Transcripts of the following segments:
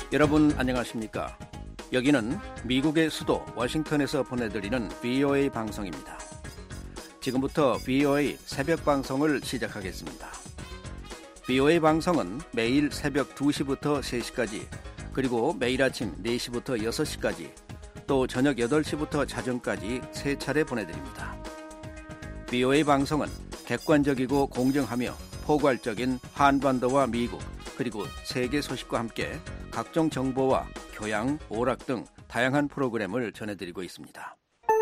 여러분 안녕하십니까? 여기는 미국의 수도 워싱턴에서 보내드리는 VOA 방송입니다. 지금부터 VOA 새벽 방송을 시작하겠습니다. VOA 방송은 매일 새벽 2시부터 3시까지, 그리고 매일 아침 4시부터 6시까지, 또 저녁 8시부터 자정까지 3차례 보내드립니다. VOA 방송은 객관적이고 공정하며 포괄적인 한반도와 미국, 그리고 세계 소식과 함께 각종 정보와 교양, 오락 등 다양한 프로그램을 전해드리고 있습니다.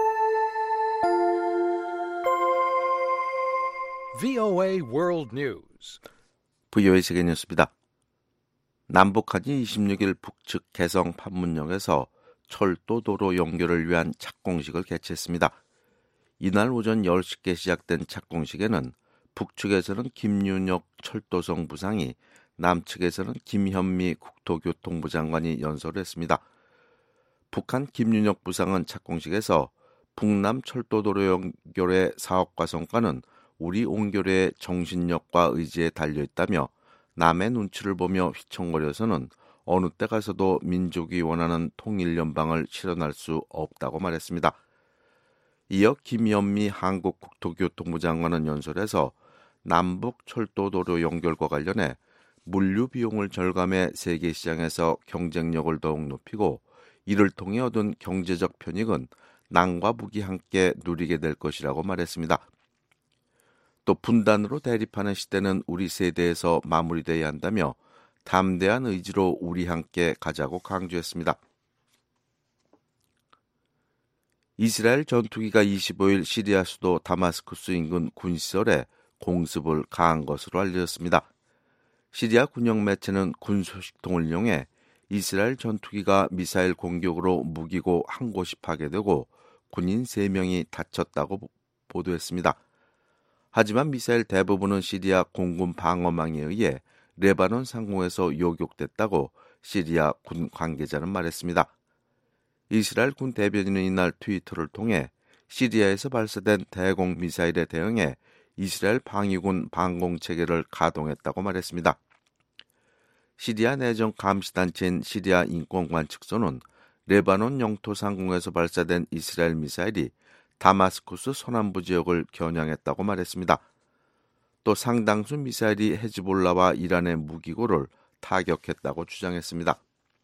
VOA World News. VOA 세계 뉴스입니다. 남북한이 26일 북측 개성 판문역에서 철도 도로 연결을 위한 착공식을 개최했습니다. 이날 오전 10시께 시작된 착공식에는 북측에서는 김윤혁 철도성 부상이, 남측에서는 김현미 국토교통부 장관이 연설을 했습니다. 북한 김윤혁 부상은 착공식에서 북남 철도도로 연결의 사업과 성과는 우리 온결의 정신력과 의지에 달려있다며, 남의 눈치를 보며 휘청거려서는 어느 때 가서도 민족이 원하는 통일연방을 실현할 수 없다고 말했습니다. 이어 김현미 한국국토교통부 장관은 연설에서 남북 철도도로 연결과 관련해 물류 비용을 절감해 세계 시장에서 경쟁력을 더욱 높이고, 이를 통해 얻은 경제적 편익은 남과 북이 함께 누리게 될 것이라고 말했습니다. 또 분단으로 대립하는 시대는 우리 세대에서 마무리돼야 한다며 담대한 의지로 우리 함께 가자고 강조했습니다. 이스라엘 전투기가 25일 시리아 수도 다마스쿠스 인근 군시설에 공습을 가한 것으로 알려졌습니다. 시리아 군영 매체는 군 소식통을 이용해 이스라엘 전투기가 미사일 공격으로 무기고 한 곳이 파괴되고 군인 3명이 다쳤다고 보도했습니다. 하지만 미사일 대부분은 시리아 공군 방어망에 의해 레바논 상공에서 요격됐다고 시리아 군 관계자는 말했습니다. 이스라엘 군 대변인은 이날 트위터를 통해 시리아에서 발사된 대공 미사일에 대응해 이스라엘 방위군 방공체계를 가동했다고 말했습니다. 시리아 내정 감시단체인 시리아 인권관측소는 레바논 영토 상공에서 발사된 이스라엘 미사일이 다마스쿠스 서남부 지역을 겨냥했다고 말했습니다. 또 상당수 미사일이 헤즈볼라와 이란의 무기고를 타격했다고 주장했습니다.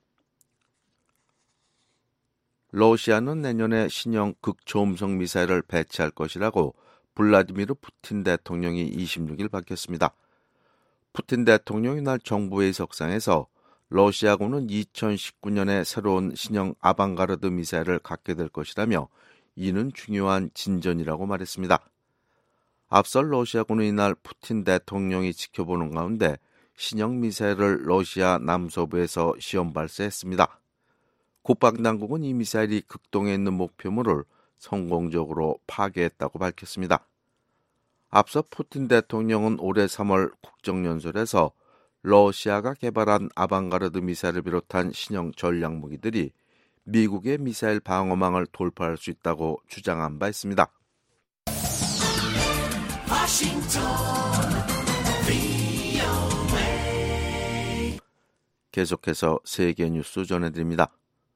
러시아는 내년에 신형 극초음속 미사일을 배치할 것이라고 블라디미르 푸틴 대통령이 26일 밝혔습니다. 푸틴 대통령이 날 정부의 석상에서 러시아군은 2019년에 새로운 신형 아방가르드 미사일을 갖게 될 것이라며, 이는 중요한 진전이라고 말했습니다. 앞서 러시아군은 이날 푸틴 대통령이 지켜보는 가운데 신형 미사일을 러시아 남서부에서 시험 발사했습니다. 국방당국은 이 미사일이 극동에 있는 목표물을 성공적으로 파괴했다고 밝혔습니다. 앞서 푸틴 대통령은 올해 3월 국정연설에서 러시아가 개발한 아방가르드 미사일을 비롯한 신형 전략무기들이 미국의 미사일 방어망을 돌파할 수 있다고 주장한 바 있습니다. 계속해서 세계 뉴스 전해드립니다.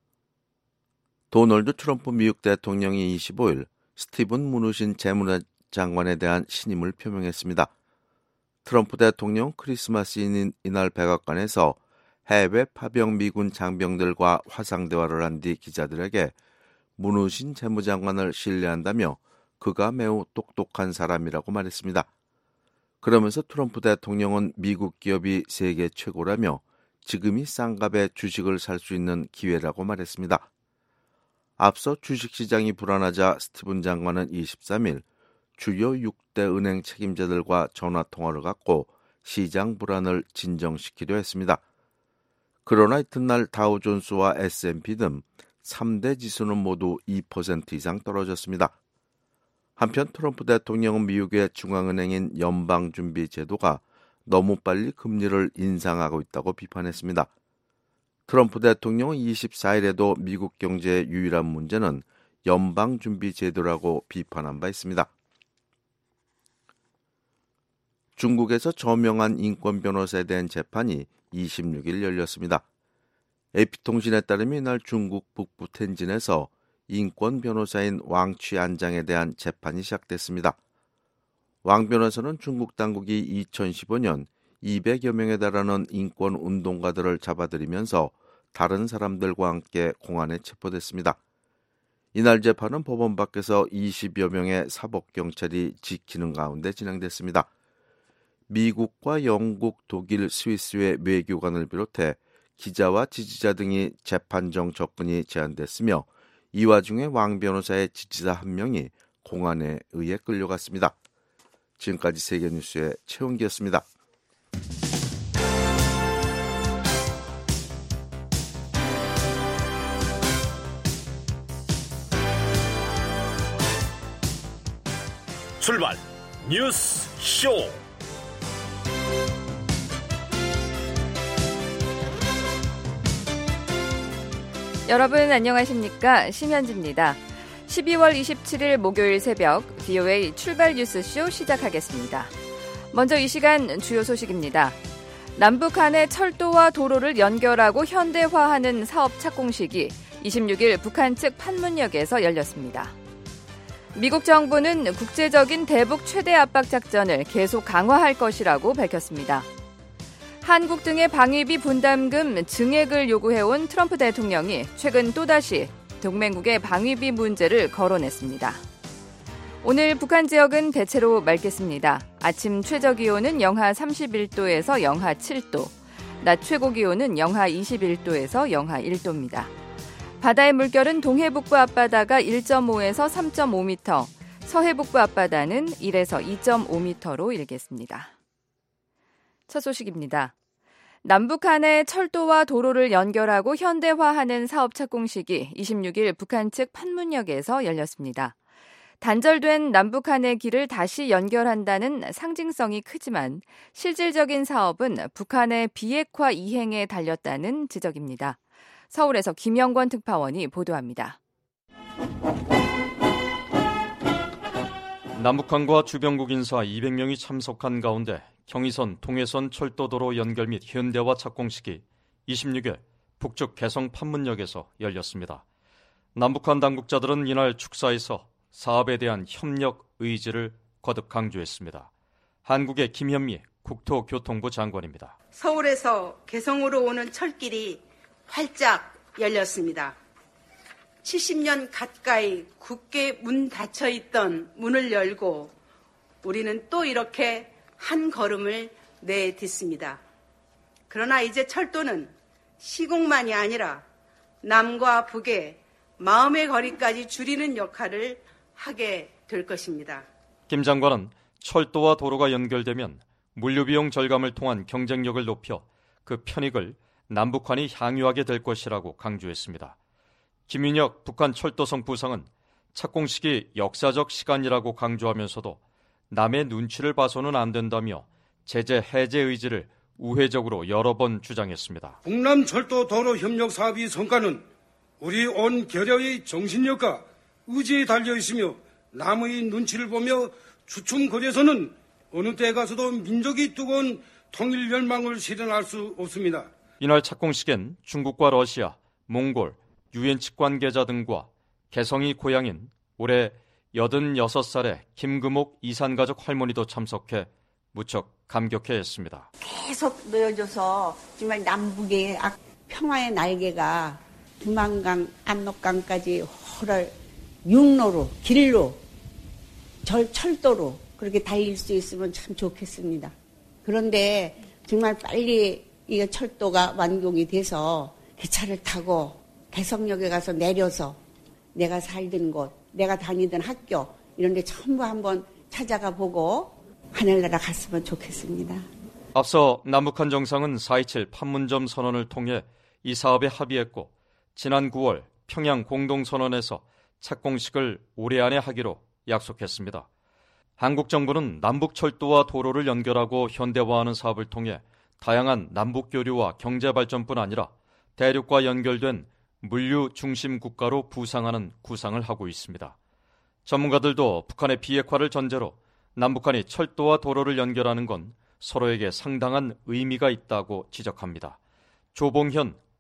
도널드 트럼프 미국 대통령이 25일 스티븐 무누신 재무장관에 대한 신임을 표명했습니다. 트럼프 대통령 크리스마스인 이날 백악관에서 해외 파병 미군 장병들과 화상 대화를 한 뒤 기자들에게 무누신 재무장관을 신뢰한다며 그가 매우 똑똑한 사람이라고 말했습니다. 그러면서 트럼프 대통령은 미국 기업이 세계 최고라며 지금이 싼 값에 주식을 살 수 있는 기회라고 말했습니다. 앞서 주식시장이 불안하자 스티븐 장관은 23일 주요 6대 은행 책임자들과 전화통화를 갖고 시장 불안을 진정시키려 했습니다. 그러나 이튿날 다우존스와 S&P 등 3대 지수는 모두 2% 이상 떨어졌습니다. 한편 트럼프 대통령은 미국의 중앙은행인 연방준비제도가 너무 빨리 금리를 인상하고 있다고 비판했습니다. 트럼프 대통령은 24일에도 미국 경제의 유일한 문제는 연방준비제도라고 비판한 바 있습니다. 중국에서 저명한 인권 변호사에 대한 재판이 26일 열렸습니다. AP통신에 따르면 이날 중국 북부 텐진에서 인권 변호사인 왕 취안장에 대한 재판이 시작됐습니다. 왕 변호사는 중국 당국이 2015년 200여 명에 달하는 인권 운동가들을 잡아들이면서 다른 사람들과 함께 공안에 체포됐습니다. 이날 재판은 법원 밖에서 20여 명의 사법경찰이 지키는 가운데 진행됐습니다. 미국과 영국, 독일, 스위스의 외교관을 비롯해 기자와 지지자 등이 재판정 접근이 제한됐으며 이 와중에 왕 변호사의 지지자 한 명이 공안에 의해 끌려갔습니다. 지금까지 세계뉴스의 최원기였습니다. 출발 뉴스 쇼. 여러분 안녕하십니까? 심현지입니다. 12월 27일 목요일 새벽 VOA 출발 뉴스쇼 시작하겠습니다. 먼저 이 시간 주요 소식입니다. 남북 간의 철도와 도로를 연결하고 현대화하는 사업 착공식이 26일 북한 측 판문역에서 열렸습니다. 미국 정부는 국제적인 대북 최대 압박 작전을 계속 강화할 것이라고 밝혔습니다. 한국 등의 방위비 분담금 증액을 요구해온 트럼프 대통령이 최근 또다시 동맹국의 방위비 문제를 거론했습니다. 오늘 북한 지역은 대체로 맑겠습니다. 아침 최저기온은 영하 31도에서 영하 7도, 낮 최고기온은 영하 21도에서 영하 1도입니다. 바다의 물결은 동해북부 앞바다가 1.5에서 3.5m, 서해북부 앞바다는 1에서 2.5m로 일겠습니다. 첫 소식입니다. 남북 간의 철도와 도로를 연결하고 현대화하는 사업 착공식이 26일 북한 측 판문역에서 열렸습니다. 단절된 남북 간의 길을 다시 연결한다는 상징성이 크지만 실질적인 사업은 북한의 비핵화 이행에 달렸다는 지적입니다. 서울에서 김영권 특파원이 보도합니다. 남북한과 주변국 인사 200명이 참석한 가운데 경의선, 동해선 철도도로 연결 및 현대화 착공식이 26일 북측 개성 판문역에서 열렸습니다. 남북한 당국자들은 이날 축사에서 사업에 대한 협력 의지를 거듭 강조했습니다. 한국의 김현미 국토교통부 장관입니다. 서울에서 개성으로 오는 철길이 활짝 열렸습니다. 70년 가까이 굳게 문 닫혀 있던 문을 열고 우리는 또 이렇게 한 걸음을 내딛습니다. 그러나 이제 철도는 시공만이 아니라 남과 북의 마음의 거리까지 줄이는 역할을 하게 될 것입니다. 김 장관은 철도와 도로가 연결되면 물류비용 절감을 통한 경쟁력을 높여 그 편익을 남북한이 향유하게 될 것이라고 강조했습니다. 김윤혁 북한 철도성 부상은 착공식이 역사적 시간이라고 강조하면서도 남의 눈치를 봐서는 안 된다며 제재 해제 의지를 우회적으로 여러 번 주장했습니다. 북남 철도 도로 협력 사업의 성과는 우리 온 결여의 정신력과 의지에 달려 있으며 남의 눈치를 보며 주춤거려서는 어느 때 가서도 민족이 뜨거운 통일 열망을 실현할 수 없습니다. 이날 착공식엔 중국과 러시아, 몽골, 유엔 측 관계자 등과 개성이 고향인 올해 86살의 김금옥 이산가족 할머니도 참석해 무척 감격해했습니다. 계속 놓여져서 정말 남북의 평화의 날개가 두만강, 압록강까지 호를 육로로, 길로, 철도로 그렇게 달릴 수 있으면 참 좋겠습니다. 그런데 정말 빨리 이 철도가 완공이 돼서 기차를 타고 개성역에 가서 내려서 내가 살던 곳, 내가 다니던 학교 이런 데 전부 한번 찾아가 보고 하늘나라 갔으면 좋겠습니다. 앞서 남북한 정상은 4.27 판문점 선언을 통해 이 사업에 합의했고 지난 9월 평양 공동선언에서 착공식을 올해 안에 하기로 약속했습니다. 한국 정부는 남북철도와 도로를 연결하고 현대화하는 사업을 통해 다양한 남북교류와 경제발전뿐 아니라 대륙과 연결된 물류 중심 국가로 부상하는 구상을 하고 있습니다. 전문가들도 북한의 비핵화를 전제로 남북한이 철도와 도로를 연결하는 건 서로에게 상당한 의미가 있다고 지적합니다. 조봉현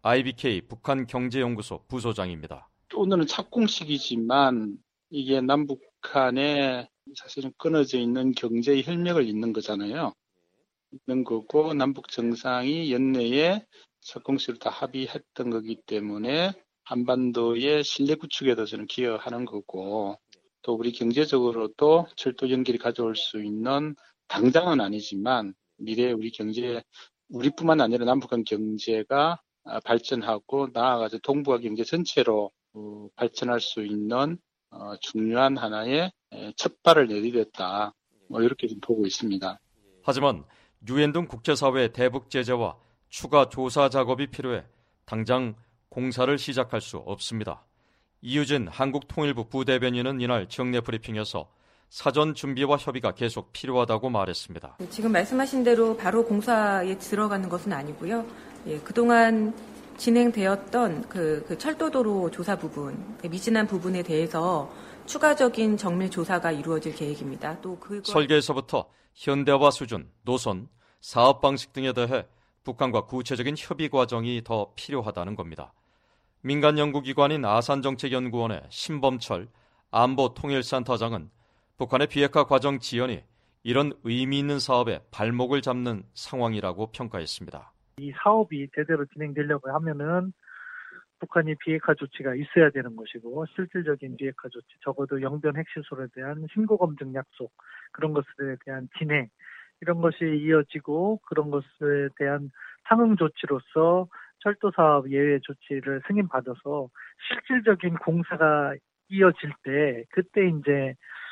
IBK 북한경제연구소 부소장입니다. 오늘은 착공식이지만 이게 남북한에 사실은 끊어져 있는 경제 혈맥을 잇는 거잖아요. 있는 거고 남북 정상이 연내에 착공식을 다 합의했던 거기 때문에 한반도의 신뢰 구축에도 저는 기여하는 거고 또 우리 경제적으로도 철도 연결이 가져올 수 있는 당장은 아니지만 미래에 우리 경제 우리뿐만 아니라 남북한 경제가 발전하고 나아가서 동북아 경제 전체로 발전할 수 있는 중요한 하나의 첫 발을 내디뎠다. 이렇게 좀 보고 있습니다. 하지만 유엔 등 국제사회의 대북 제재와 추가 조사 작업이 필요해 당장 공사를 시작할 수 없습니다. 이유진 한국통일부 부대변인은 이날 정례 브리핑에서 사전 준비와 협의가 계속 필요하다고 말했습니다. 지금 말씀하신 대로 바로 공사에 들어가는 것은 아니고요. 그동안 진행되었던 그 철도도로 조사 부분, 미진한 부분에 대해서 추가적인 정밀 조사가 이루어질 계획입니다. 또 설계에서부터 현대화 수준, 노선, 사업 방식 등에 대해 북한과 구체적인 협의 과정이 더 필요하다는 겁니다. 민간 연구기관인 아산정책연구원의 신범철 안보통일센터장은 북한의 비핵화 과정 지연이 이런 의미 있는 사업에 발목을 잡는 상황이라고 평가했습니다. 이 사업이 제대로 진행되려고 하면은 북한이 비핵화 조치가 있어야 되는 것이고 실질적인 비핵화 조치, 적어도 영변 핵시설에 대한 신고 검증 약속, 그런 것에 대한 진행, 이런 것이 이어지고 그런 것에 대한 상응 조치로서 철도 사업 예외 조치를 승인받아서 실질적인 공사가 이어질 때 그때 이제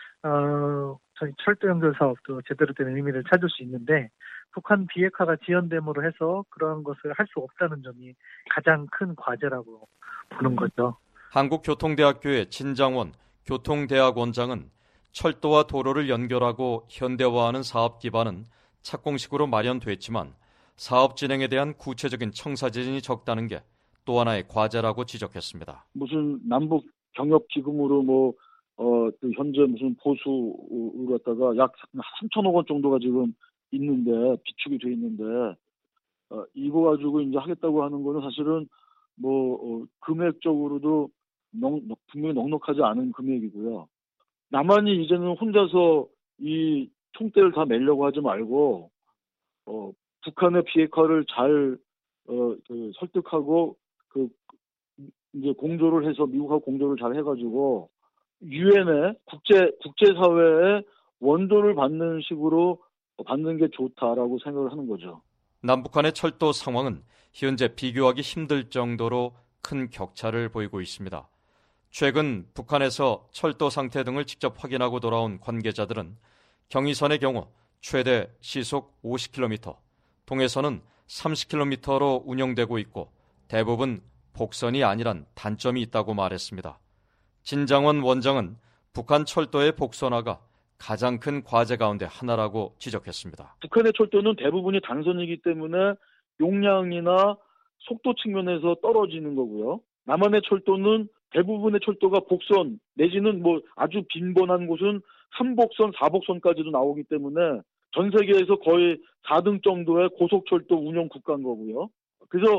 저희 철도 연결 사업도 제대로 된 의미를 찾을 수 있는데 북한 비핵화가 지연됨으로 해서 그러한 것을 할 수 없다는 점이 가장 큰 과제라고 보는 거죠. 한국교통대학교의 진장원 교통대학원장은 철도와 도로를 연결하고 현대화하는 사업 기반은 착공식으로 마련됐지만 사업 진행에 대한 구체적인 청사진이 적다는 게 또 하나의 과제라고 지적했습니다. 무슨 남북 경협 기금으로 현재 무슨 보수를 갖다가 약 3천억 원 정도가 지금 있는데 비축이 돼 있는데 이거 가지고 이제 하겠다고 하는 거는 사실은 금액적으로도 분명히 넉넉하지 않은 금액이고요. 남한이 이제는 혼자서 이 총대를 다 매려고 하지 말고 북한의 비핵화를 잘 설득하고 이제 공조를 해서 미국하고 공조를 잘 해가지고 유엔의 국제사회의 원조를 받는 식으로 받는 게 좋다라고 생각을 하는 거죠. 남북한의 철도 상황은 현재 비교하기 힘들 정도로 큰 격차를 보이고 있습니다. 최근 북한에서 철도 상태 등을 직접 확인하고 돌아온 관계자들은 경의선의 경우 최대 시속 50km, 동해선은 30km로 운영되고 있고 대부분 복선이 아니란 단점이 있다고 말했습니다. 진장원 원장은 북한 철도의 복선화가 가장 큰 과제 가운데 하나라고 지적했습니다. 북한의 철도는 대부분이 단선이기 때문에 용량이나 속도 측면에서 떨어지는 거고요. 남한의 철도는 대부분의 철도가 복선 내지는 아주 빈번한 곳은 3복선, 4복선까지도 나오기 때문에 전 세계에서 거의 4등 정도의 고속철도 운영 국가인 거고요. 그래서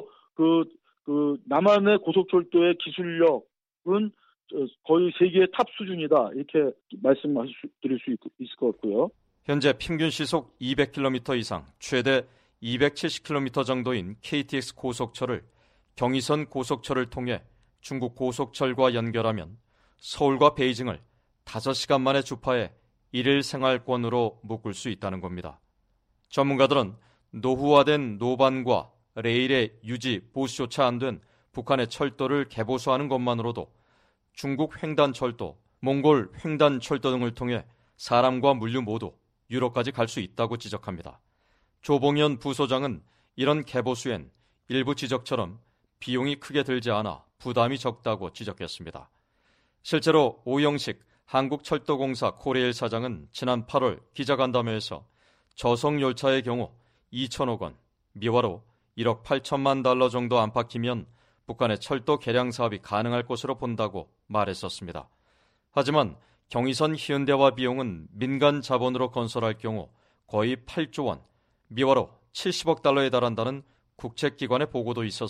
남한의 고속철도의 기술력은 거의 세계의 탑 수준이다. 이렇게 말씀드릴 수 있을 것 같고요. 현재 평균 시속 200km 이상, 최대 270km 정도인 KTX 고속철을 경의선 고속철을 통해 중국 고속철과 연결하면 서울과 베이징을 5시간 만에 주파해 일일 생활권으로 묶을 수 있다는 겁니다. 전문가들은 노후화된 노반과 레일의 유지, 보수조차 안 된 북한의 철도를 개보수하는 것만으로도 중국 횡단철도, 몽골 횡단철도 등을 통해 사람과 물류 모두 유럽까지 갈 수 있다고 지적합니다. 조봉현 부소장은 이런 개보수엔 일부 지적처럼 비용이 크게 들지 않아 부담이 적다고 지적했습니다. 실제로 오영식 한국철도공사 코레일 사장은 지난 8월 기자간담회에서 저속열차의 경우 2천억 원, 미화로 1억 8천만 달러 정도 안팎이면 북한의 철도 개량 사업이 가능할 것으로 본다고 말했었습니다. 하지만 경의선 현대화 비용은 민간 자본으로 건설할 경우 거의 8조 원, 미화로 70억 달러에 달한다는 국책기관의 보고도 있어서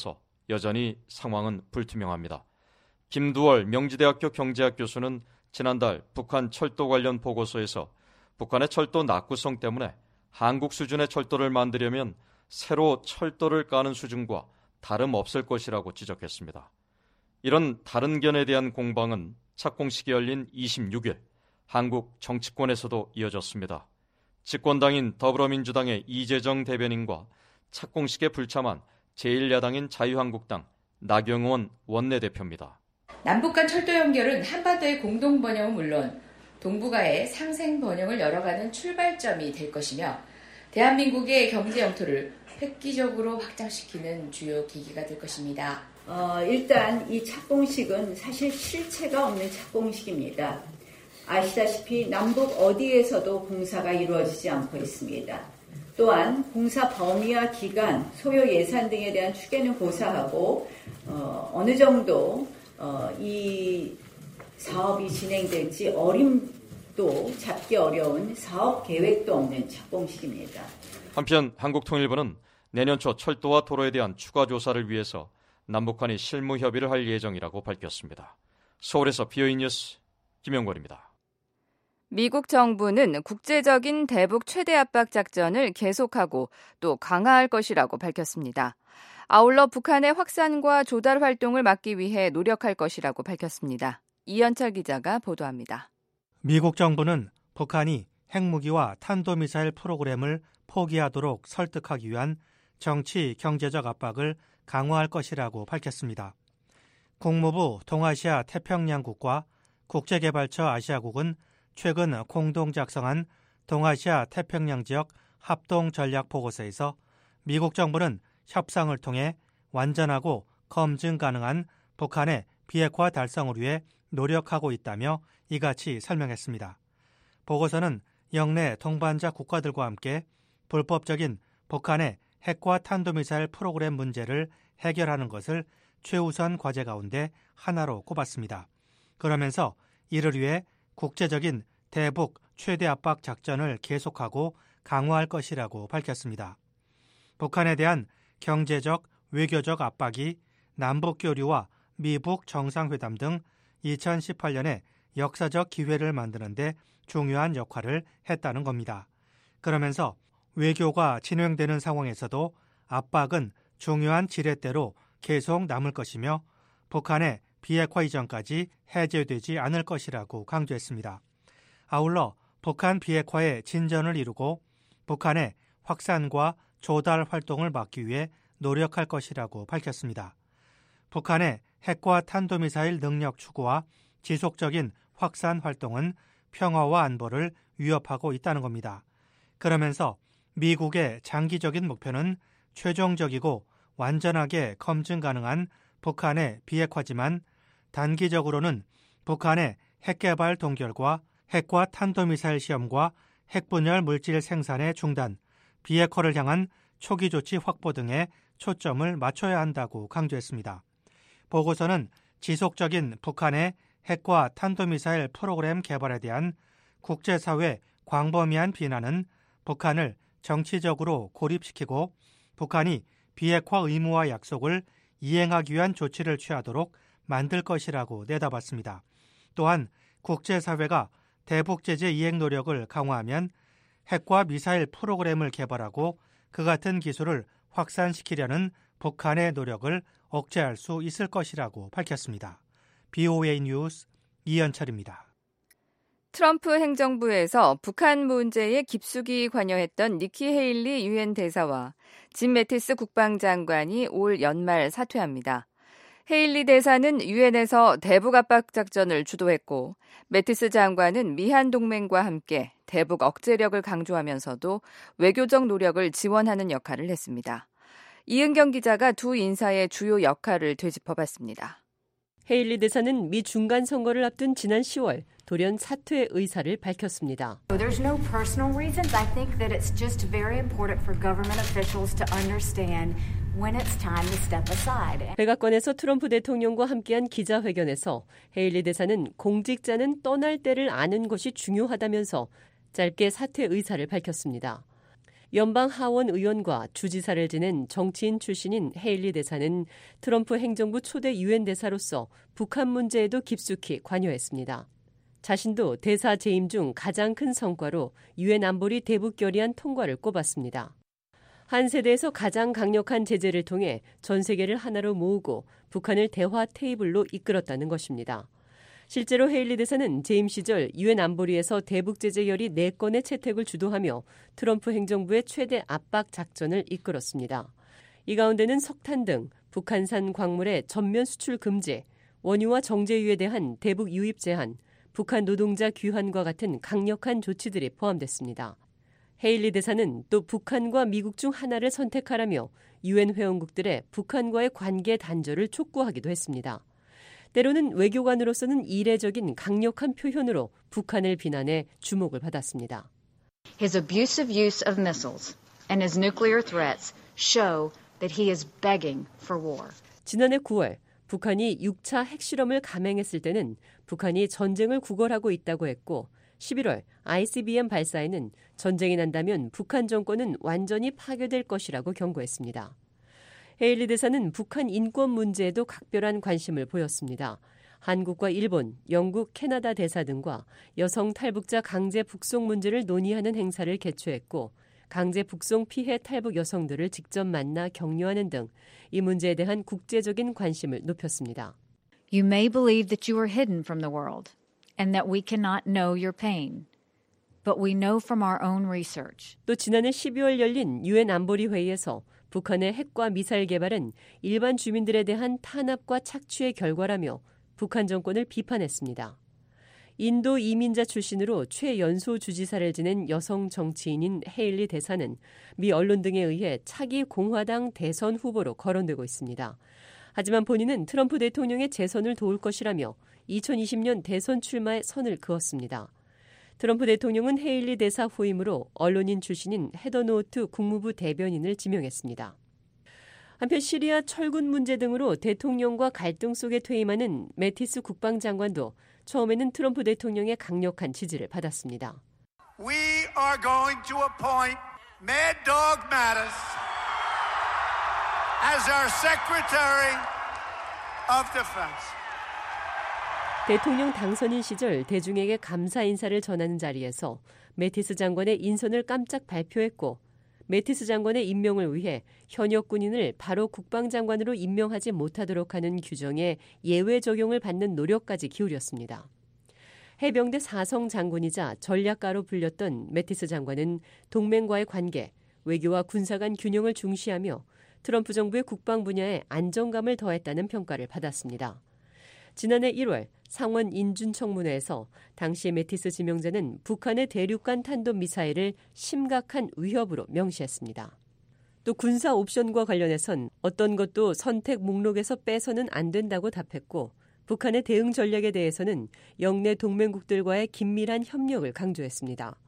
여전히 상황은 불투명합니다. 김두월 명지대학교 경제학 교수는 지난달 북한 철도 관련 보고서에서 북한의 철도 낙구성 때문에 한국 수준의 철도를 만들려면 새로 철도를 까는 수준과 다름없을 것이라고 지적했습니다. 이런 다른 견에 대한 공방은 착공식이 열린 26일 한국 정치권에서도 이어졌습니다. 집권당인 더불어민주당의 이재정 대변인과 착공식에 불참한 제1야당인 자유한국당 나경원 원내대표입니다. 남북 간 철도 연결은 한반도의 공동 번영은 물론 동북아의 상생 번영을 열어가는 출발점이 될 것이며 대한민국의 경제 영토를 획기적으로 확장시키는 주요 계기가 될 것입니다. 일단 이 착공식은 사실 실체가 없는 착공식입니다. 아시다시피 남북 어디에서도 공사가 이루어지지 않고 있습니다. 또한 공사 범위와 기간, 소요 예산 등에 대한 추계는 고사하고 어느 정도 이 사업이 진행될지 어림도 잡기 어려운 사업 계획도 없는 착공식입니다. 한편 한국통일부는 내년 초 철도와 도로에 대한 추가 조사를 위해서 남북한이 실무 협의를 할 예정이라고 밝혔습니다. 서울에서 BOE 뉴스 김영권입니다. 미국 정부는 국제적인 대북 최대 압박 작전을 계속하고 또 강화할 것이라고 밝혔습니다. 아울러 북한의 확산과 조달 활동을 막기 위해 노력할 것이라고 밝혔습니다. 이현철 기자가 보도합니다. 미국 정부는 북한이 핵무기와 탄도미사일 프로그램을 포기하도록 설득하기 위한 정치, 경제적 압박을 강화할 것이라고 밝혔습니다. 국무부 동아시아 태평양국과 국제개발처 아시아국은 최근 공동 작성한 동아시아 태평양 지역 합동 전략 보고서에서 미국 정부는 협상을 통해 완전하고 검증 가능한 북한의 비핵화 달성을 위해 노력하고 있다며 이같이 설명했습니다. 보고서는 영내 동반자 국가들과 함께 불법적인 북한의 핵과 탄도미사일 프로그램 문제를 해결하는 것을 최우선 과제 가운데 하나로 꼽았습니다. 그러면서 이를 위해 국제적인 대북 최대 압박 작전을 계속하고 강화할 것이라고 밝혔습니다. 북한에 대한 경제적, 외교적 압박이 남북 교류와 미북 정상회담 등 2018년에 역사적 기회를 만드는 데 중요한 역할을 했다는 겁니다. 그러면서 외교가 진행되는 상황에서도 압박은 중요한 지렛대로 계속 남을 것이며 북한의 비핵화 이전까지 해제되지 않을 것이라고 강조했습니다. 아울러 북한 비핵화의 진전을 이루고 북한의 확산과 조달 활동을 막기 위해 노력할 것이라고 밝혔습니다. 북한의 핵과 탄도미사일 능력 추구와 지속적인 확산 활동은 평화와 안보를 위협하고 있다는 겁니다. 그러면서 미국의 장기적인 목표는 최종적이고 완전하게 검증 가능한 북한의 비핵화지만 단기적으로는 북한의 핵개발 동결과 핵과 탄도미사일 시험과 핵분열 물질 생산의 중단, 비핵화를 향한 초기 조치 확보 등에 초점을 맞춰야 한다고 강조했습니다. 보고서는 지속적인 북한의 핵과 탄도미사일 프로그램 개발에 대한 국제사회 광범위한 비난은 북한을 정치적으로 고립시키고 북한이 비핵화 의무와 약속을 이행하기 위한 조치를 취하도록 만들 것이라고 내다봤습니다. 또한 국제사회가 대북제재 이행 노력을 강화하면 핵과 미사일 프로그램을 개발하고 그 같은 기술을 확산시키려는 북한의 노력을 억제할 수 있을 것이라고 밝혔습니다. BOA 뉴스 이현철입니다. 트럼프 행정부에서 북한 문제에 깊숙이 관여했던 니키 헤일리 유엔 대사와 짐 매티스 국방장관이 올 연말 사퇴합니다. 헤일리 대사는 유엔에서 대북 압박 작전을 주도했고 매티스 장관은 미한 동맹과 함께 대북 억제력을 강조하면서도 외교적 노력을 지원하는 역할을 했습니다. 이은경 기자가 두 인사의 주요 역할을 되짚어봤습니다. 헤일리 대사는 미 중간 선거를 앞둔 지난 10월 돌연 사퇴 의사를 밝혔습니다. There's no personal reasons. I think that it's just very important for government officials to understand when it's time to step aside. 백악관에서 트럼프 대통령과 함께한 기자회견에서 헤일리 대사는 공직자는 떠날 때를 아는 것이 중요하다면서 짧게 사퇴 의사를 밝혔습니다. 연방 하원 의원과 주지사를 지낸 정치인 출신인 헤일리 대사는 트럼프 행정부 초대 유엔 대사로서 북한 문제에도 깊숙이 관여했습니다. 자신도 대사 재임 중 가장 큰 성과로 유엔 안보리 대북 결의안 통과를 꼽았습니다. 한 세대에서 가장 강력한 제재를 통해 전 세계를 하나로 모으고 북한을 대화 테이블로 이끌었다는 것입니다. 실제로 헤일리 대사는 재임 시절 유엔 안보리에서 대북 제재 열의 4건의 채택을 주도하며 트럼프 행정부의 최대 압박 작전을 이끌었습니다. 이 가운데는 석탄 등 북한산 광물의 전면 수출 금지, 원유와 정제유에 대한 대북 유입 제한, 북한 노동자 귀환과 같은 강력한 조치들이 포함됐습니다. 헤일리 대사는 또 북한과 미국 중 하나를 선택하라며 유엔 회원국들의 북한과의 관계 단절을 촉구하기도 했습니다. 때로는 외교관으로서는 이례적인 강력한 표현으로 북한을 비난해 주목을 받았습니다. His abusive use of missiles and his nuclear threats show that he is begging for war. 지난해 9월 북한이 6차 핵실험을 감행했을 때는 북한이 전쟁을 구걸하고 있다고 했고 11월 ICBM 발사에는 전쟁이 난다면 북한 정권은 완전히 파괴될 것이라고 경고했습니다. 헤일리 대사는 북한 인권 문제에도 각별한 관심을 보였습니다. 한국과 일본, 영국, 캐나다 대사 등과 여성 탈북자 강제 북송 문제를 논의하는 행사를 개최했고 강제 북송 피해 탈북 여성들을 직접 만나 격려하는 등 이 문제에 대한 국제적인 관심을 높였습니다. You may believe that you are hidden from the world and that we cannot know your pain. But we know from our own research. 또 지난해 12월 열린 유엔 안보리 회의에서 북한의 핵과 미사일 개발은 일반 주민들에 대한 탄압과 착취의 결과라며 북한 정권을 비판했습니다. 인도 이민자 출신으로 최연소 주지사를 지낸 여성 정치인인 헤일리 대사는 미 언론 등에 의해 차기 공화당 대선 후보로 거론되고 있습니다. 하지만 본인은 트럼프 대통령의 재선을 도울 것이라며 2020년 대선 출마에 선을 그었습니다. 트럼프 대통령은 헤일리 대사 후임으로 언론인 출신인 헤더 노트 국무부 대변인을 지명했습니다. 한편 시리아 철군 문제 등으로 대통령과 갈등 속에 퇴임하는 매티스 국방장관도 처음에는 트럼프 대통령의 강력한 지지를 받았습니다. We are going to appoint Mad Dog Mattis as our Secretary of Defense. 대통령 당선인 시절 대중에게 감사 인사를 전하는 자리에서 매티스 장관의 인선을 깜짝 발표했고 매티스 장관의 임명을 위해 현역 군인을 바로 국방장관으로 임명하지 못하도록 하는 규정에 예외 적용을 받는 노력까지 기울였습니다. 해병대 4성 장군이자 전략가로 불렸던 매티스 장관은 동맹과의 관계, 외교와 군사 간 균형을 중시하며 트럼프 정부의 국방 분야에 안정감을 더했다는 평가를 받았습니다. 지난해 1월 상원 인준청문회에서 당시 매티스 지명자는 북한의 대륙간 탄도미사일을 심각한 위협으로 명시했습니다. 또 군사 옵션과 관련해선 어떤 것도 선택 목록에서 빼서는 안 된다고 답했고 북한의 대응 전략에 대해서는 영내 동맹국들과의 긴밀한 협력을 강조했습니다.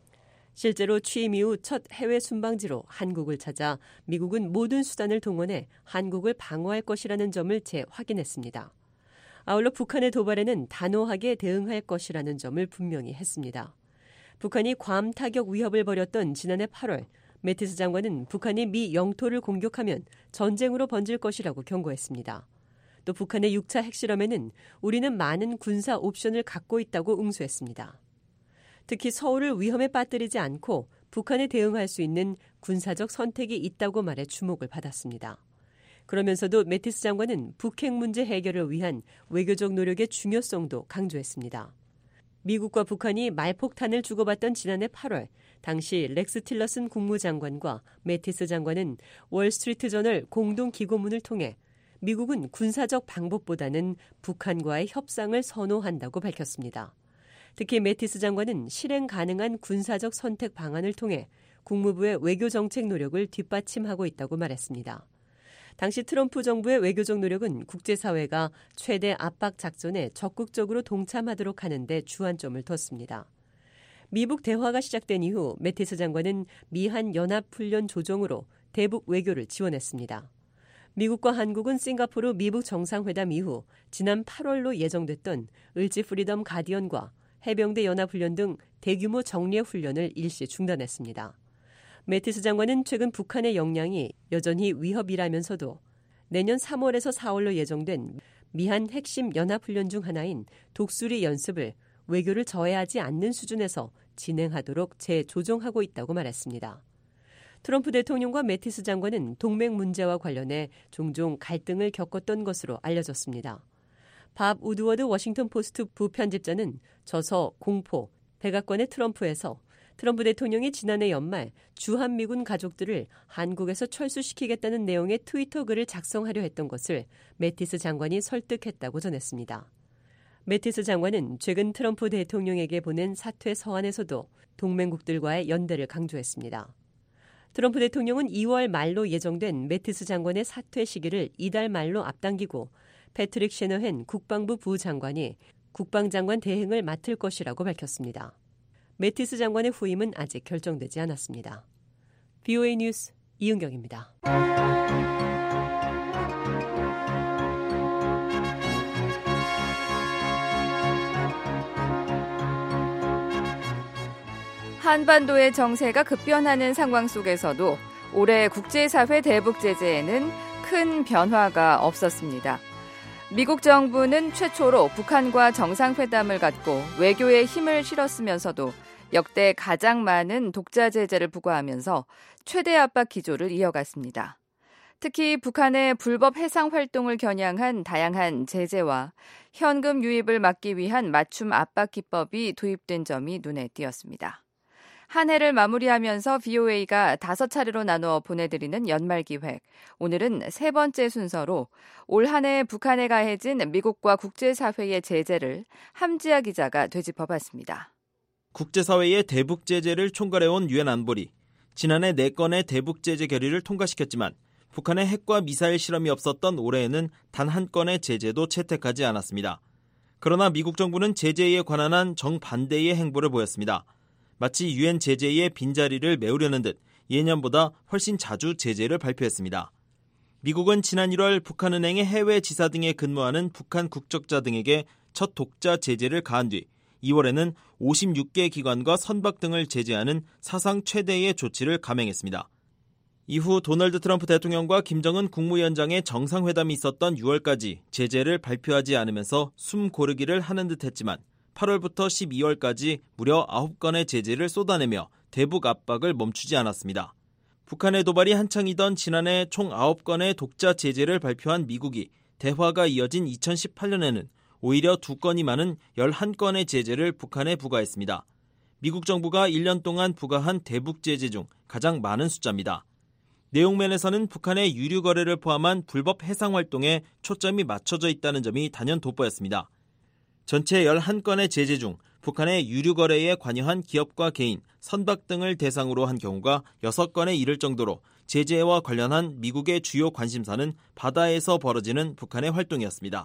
실제로 취임 이후 첫 해외 순방지로 한국을 찾아 미국은 모든 수단을 동원해 한국을 방어할 것이라는 점을 재확인했습니다. 아울러 북한의 도발에는 단호하게 대응할 것이라는 점을 분명히 했습니다. 북한이 괌 타격 위협을 벌였던 지난해 8월 매티스 장관은 북한이 미 영토를 공격하면 전쟁으로 번질 것이라고 경고했습니다. 또 북한의 6차 핵실험에는 우리는 많은 군사 옵션을 갖고 있다고 응수했습니다. 특히 서울을 위험에 빠뜨리지 않고 북한에 대응할 수 있는 군사적 선택이 있다고 말해 주목을 받았습니다. 그러면서도 매티스 장관은 북핵 문제 해결을 위한 외교적 노력의 중요성도 강조했습니다. 미국과 북한이 말폭탄을 주고받던 지난해 8월 당시 렉스 틸러슨 국무장관과 매티스 장관은 월스트리트저널 공동기고문을 통해 미국은 군사적 방법보다는 북한과의 협상을 선호한다고 밝혔습니다. 특히 매티스 장관은 실행 가능한 군사적 선택 방안을 통해 국무부의 외교정책 노력을 뒷받침하고 있다고 말했습니다. 당시 트럼프 정부의 외교적 노력은 국제사회가 최대 압박 작전에 적극적으로 동참하도록 하는 데 주안점을 뒀습니다. 미북 대화가 시작된 이후 매티스 장관은 미한 연합훈련 조정으로 대북 외교를 지원했습니다. 미국과 한국은 싱가포르 미북 정상회담 이후 지난 8월로 예정됐던 을지 프리덤 가디언과 해병대 연합훈련 등 대규모 정례 훈련을 일시 중단했습니다. 매티스 장관은 최근 북한의 역량이 여전히 위협이라면서도 내년 3월에서 4월로 예정된 미한 핵심 연합훈련 중 하나인 독수리 연습을 외교를 저해하지 않는 수준에서 진행하도록 재조정하고 있다고 말했습니다. 트럼프 대통령과 매티스 장관은 동맹 문제와 관련해 종종 갈등을 겪었던 것으로 알려졌습니다. 밥 우드워드 워싱턴 포스트 부편집자는 저서 공포, 백악관의 트럼프에서 트럼프 대통령이 지난해 연말 주한미군 가족들을 한국에서 철수시키겠다는 내용의 트위터 글을 작성하려 했던 것을 매티스 장관이 설득했다고 전했습니다. 매티스 장관은 최근 트럼프 대통령에게 보낸 사퇴 서한에서도 동맹국들과의 연대를 강조했습니다. 트럼프 대통령은 2월 말로 예정된 매티스 장관의 사퇴 시기를 이달 말로 앞당기고 패트릭 셰너헨 국방부 부장관이 국방장관 대행을 맡을 것이라고 밝혔습니다. 매티스 장관의 후임은 아직 결정되지 않았습니다. VOA 뉴스 이은경입니다. 한반도의 정세가 급변하는 상황 속에서도 올해 국제사회 대북 제재에는 큰 변화가 없었습니다. 미국 정부는 최초로 북한과 정상회담을 갖고 외교에 힘을 실었으면서도 역대 가장 많은 독자 제재를 부과하면서 최대 압박 기조를 이어갔습니다. 특히 북한의 불법 해상 활동을 겨냥한 다양한 제재와 현금 유입을 막기 위한 맞춤 압박 기법이 도입된 점이 눈에 띄었습니다. 한 해를 마무리하면서 VOA가 5차례로 나누어 보내드리는 연말기획. 오늘은 세 번째 순서로 올 한 해 북한에 가해진 미국과 국제사회의 제재를 함지아 기자가 되짚어봤습니다. 국제사회의 대북 제재를 총괄해온 유엔 안보리. 지난해 4건의 대북 제재 결의를 통과시켰지만 북한의 핵과 미사일 실험이 없었던 올해에는 단 한 건의 제재도 채택하지 않았습니다. 그러나 미국 정부는 제재에 관한 한 정반대의 행보를 보였습니다. 마치 유엔 제재의 빈자리를 메우려는 듯 예년보다 훨씬 자주 제재를 발표했습니다. 미국은 지난 1월 북한은행의 해외 지사 등에 근무하는 북한 국적자 등에게 첫 독자 제재를 가한 뒤 2월에는 56개 기관과 선박 등을 제재하는 사상 최대의 조치를 감행했습니다. 이후 도널드 트럼프 대통령과 김정은 국무위원장의 정상회담이 있었던 6월까지 제재를 발표하지 않으면서 숨 고르기를 하는 듯 했지만 8월부터 12월까지 무려 9건의 제재를 쏟아내며 대북 압박을 멈추지 않았습니다. 북한의 도발이 한창이던 지난해 총 9건의 독자 제재를 발표한 미국이 대화가 이어진 2018년에는 오히려 2건이 많은 11건의 제재를 북한에 부과했습니다. 미국 정부가 1년 동안 부과한 대북 제재 중 가장 많은 숫자입니다. 내용면에서는 북한의 유류 거래를 포함한 불법 해상 활동에 초점이 맞춰져 있다는 점이 단연 돋보였습니다. 전체 11건의 제재 중 북한의 유류 거래에 관여한 기업과 개인, 선박 등을 대상으로 한 경우가 6건에 이를 정도로 제재와 관련한 미국의 주요 관심사는 바다에서 벌어지는 북한의 활동이었습니다.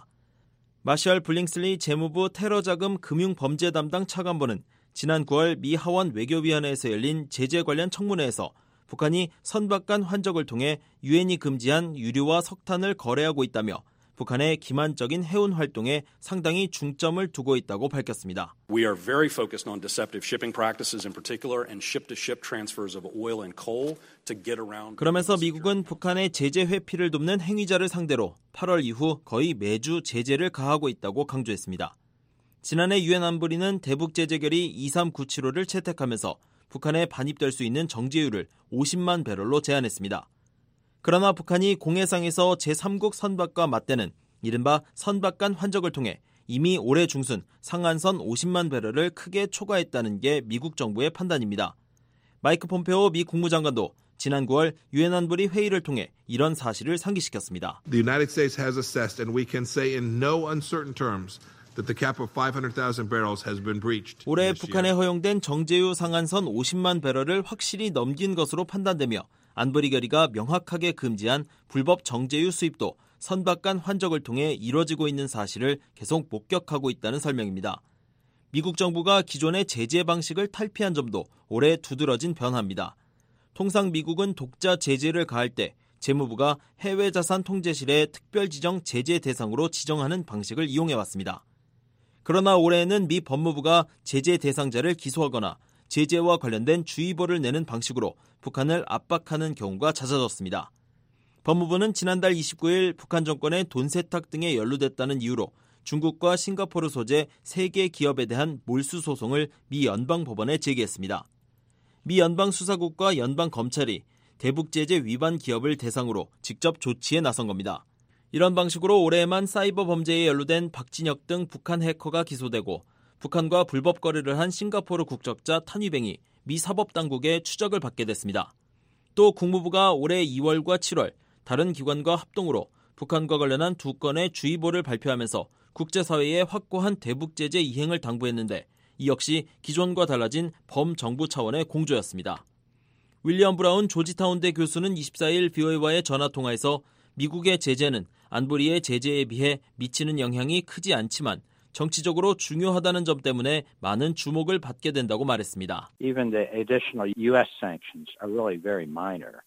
마셜 블링슬리 재무부 테러자금 금융범죄 담당 차관보는 지난 9월 미 하원 외교위원회에서 열린 제재 관련 청문회에서 북한이 선박 간 환적을 통해 유엔이 금지한 유류와 석탄을 거래하고 있다며 북한의 기만적인 해운 활동에 상당히 중점을 두고 있다고 밝혔습니다. We are very focused on deceptive shipping practices in particular and ship-to-ship transfers of oil and coal to get around. 그러면서 미국은 북한의 제재 회피를 돕는 행위자를 상대로 8월 이후 거의 매주 제재를 가하고 있다고 강조했습니다. 지난해 유엔 안보리는 대북 제재 결의 23975를 채택하면서 북한에 반입될 수 있는 정제유를 50만 배럴로 제한했습니다. 그러나 북한이 공해상에서 제3국 선박과 맞대는 이른바 선박 간 환적을 통해 이미 올해 중순 상한선 50만 배럴을 크게 초과했다는 게 미국 정부의 판단입니다. 마이크 폼페오 미 국무장관도 지난 9월 유엔 안보리 회의를 통해 이런 사실을 상기시켰습니다. The United States has assessed and we can say in no uncertain terms that the cap of 500,000 barrels has been breached. 올해 북한에 허용된 정제유 상한선 50만 배럴을 확실히 넘긴 것으로 판단되며 안보리 결의가 명확하게 금지한 불법 정제유 수입도 선박 간 환적을 통해 이뤄지고 있는 사실을 계속 목격하고 있다는 설명입니다. 미국 정부가 기존의 제재 방식을 탈피한 점도 올해 두드러진 변화입니다. 통상 미국은 독자 제재를 가할 때 재무부가 해외자산 통제실의 특별 지정 제재 대상으로 지정하는 방식을 이용해왔습니다. 그러나 올해에는 미 법무부가 제재 대상자를 기소하거나 제재와 관련된 주의보를 내는 방식으로 북한을 압박하는 경우가 잦아졌습니다. 법무부는 지난달 29일 북한 정권의 돈 세탁 등에 연루됐다는 이유로 중국과 싱가포르 소재 3개 기업에 대한 몰수 소송을 미 연방법원에 제기했습니다. 미 연방수사국과 연방검찰이 대북제재 위반 기업을 대상으로 직접 조치에 나선 겁니다. 이런 방식으로 올해에만 사이버 범죄에 연루된 박진혁 등 북한 해커가 기소되고 북한과 불법 거래를 한 싱가포르 국적자 탄위뱅이 미 사법당국의 추적을 받게 됐습니다. 또 국무부가 올해 2월과 7월 다른 기관과 합동으로 북한과 관련한 2건의 주의보를 발표하면서 국제사회에 확고한 대북제재 이행을 당부했는데 이 역시 기존과 달라진 범정부 차원의 공조였습니다. 윌리엄 브라운 조지타운대 교수는 24일 VOA와의 전화통화에서 미국의 제재는 안보리의 제재에 비해 미치는 영향이 크지 않지만 정치적으로 중요하다는 점 때문에 많은 주목을 받게 된다고 말했습니다. Even the additional U.S. sanctions are really very minor.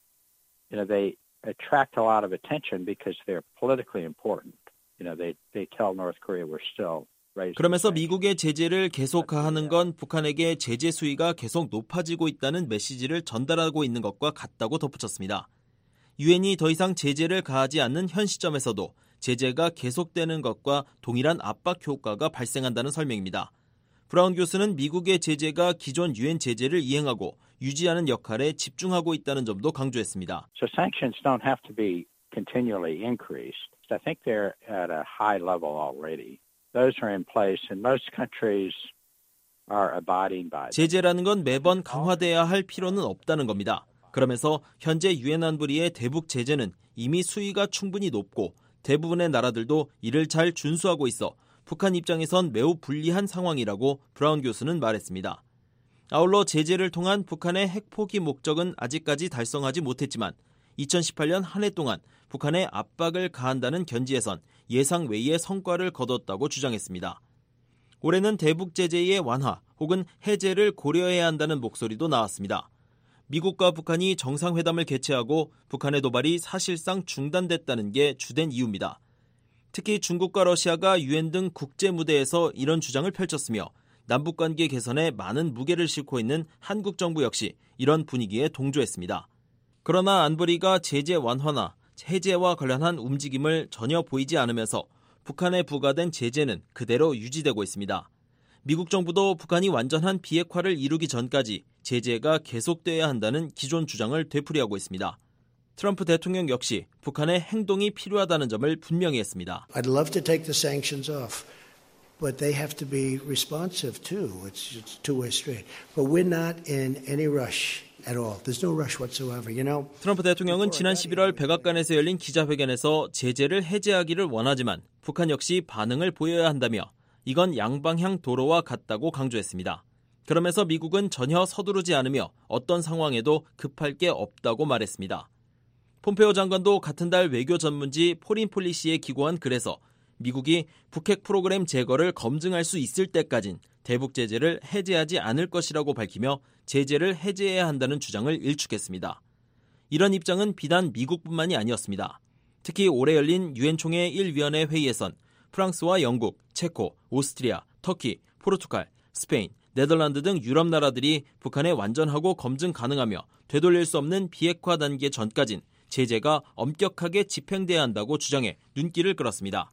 They attract a lot of attention because they're politically important. They tell North Korea we're still raising. 그러면서 미국의 제재를 계속 가하는 건 북한에게 제재 수위가 계속 높아지고 있다는 메시지를 전달하고 있는 것과 같다고 덧붙였습니다. 유엔이 더 이상 제재를 가하지 않는 현 시점에서도 제재가 계속되는 것과 동일한 압박 효과가 발생한다는 설명입니다. 브라운 교수는 미국의 제재가 기존 유엔 제재를 이행하고 유지하는 역할에 집중하고 있다는 점도 강조했습니다. So sanctions don't have to be continually increased. I think they're at a high level already. Those are in place and most countries are abiding by them. 제재라는 건 매번 강화돼야 할 필요는 없다는 겁니다. 그러면서 현재 유엔 안보리의 대북 제재는 이미 수위가 충분히 높고 대부분의 나라들도 이를 잘 준수하고 있어 북한 입장에선 매우 불리한 상황이라고 브라운 교수는 말했습니다. 아울러 제재를 통한 북한의 핵 포기 목적은 아직까지 달성하지 못했지만 2018년 한 해 동안 북한에 압박을 가한다는 견지에선 예상 외의 성과를 거뒀다고 주장했습니다. 올해는 대북 제재의 완화 혹은 해제를 고려해야 한다는 목소리도 나왔습니다. 미국과 북한이 정상회담을 개최하고 북한의 도발이 사실상 중단됐다는 게 주된 이유입니다. 특히 중국과 러시아가 유엔 등 국제 무대에서 이런 주장을 펼쳤으며 남북관계 개선에 많은 무게를 싣고 있는 한국 정부 역시 이런 분위기에 동조했습니다. 그러나 안보리가 제재 완화나 해제와 관련한 움직임을 전혀 보이지 않으면서 북한에 부과된 제재는 그대로 유지되고 있습니다. 미국 정부도 북한이 완전한 비핵화를 이루기 전까지 제재가 계속돼야 한다는 기존 주장을 되풀이하고 있습니다. 트럼프 대통령 역시 북한의 행동이 필요하다는 점을 분명히 했습니다. I'd love to take the sanctions off, but they have to be responsive too. It's a two-way street. But we're not in any rush at all. There's no rush whatsoever. 트럼프 대통령은 지난 11월 백악관에서 열린 기자회견에서 제재를 해제하기를 원하지만 북한 역시 반응을 보여야 한다며 이건 양방향 도로와 같다고 강조했습니다. 그러면서 미국은 전혀 서두르지 않으며 어떤 상황에도 급할 게 없다고 말했습니다. 폼페오 장관도 같은 달 외교 전문지 포린폴리시에 기고한 글에서 미국이 북핵 프로그램 제거를 검증할 수 있을 때까진 대북 제재를 해제하지 않을 것이라고 밝히며 제재를 해제해야 한다는 주장을 일축했습니다. 이런 입장은 비단 미국뿐만이 아니었습니다. 특히 올해 열린 유엔 총회 1위원회 회의에선 프랑스와 영국, 체코, 오스트리아, 터키, 포르투갈, 스페인, 네덜란드 등 유럽 나라들이 북한에 완전하고 검증 가능하며 되돌릴 수 없는 비핵화 단계 전까진 제재가 엄격하게 집행돼야 한다고 주장해 눈길을 끌었습니다.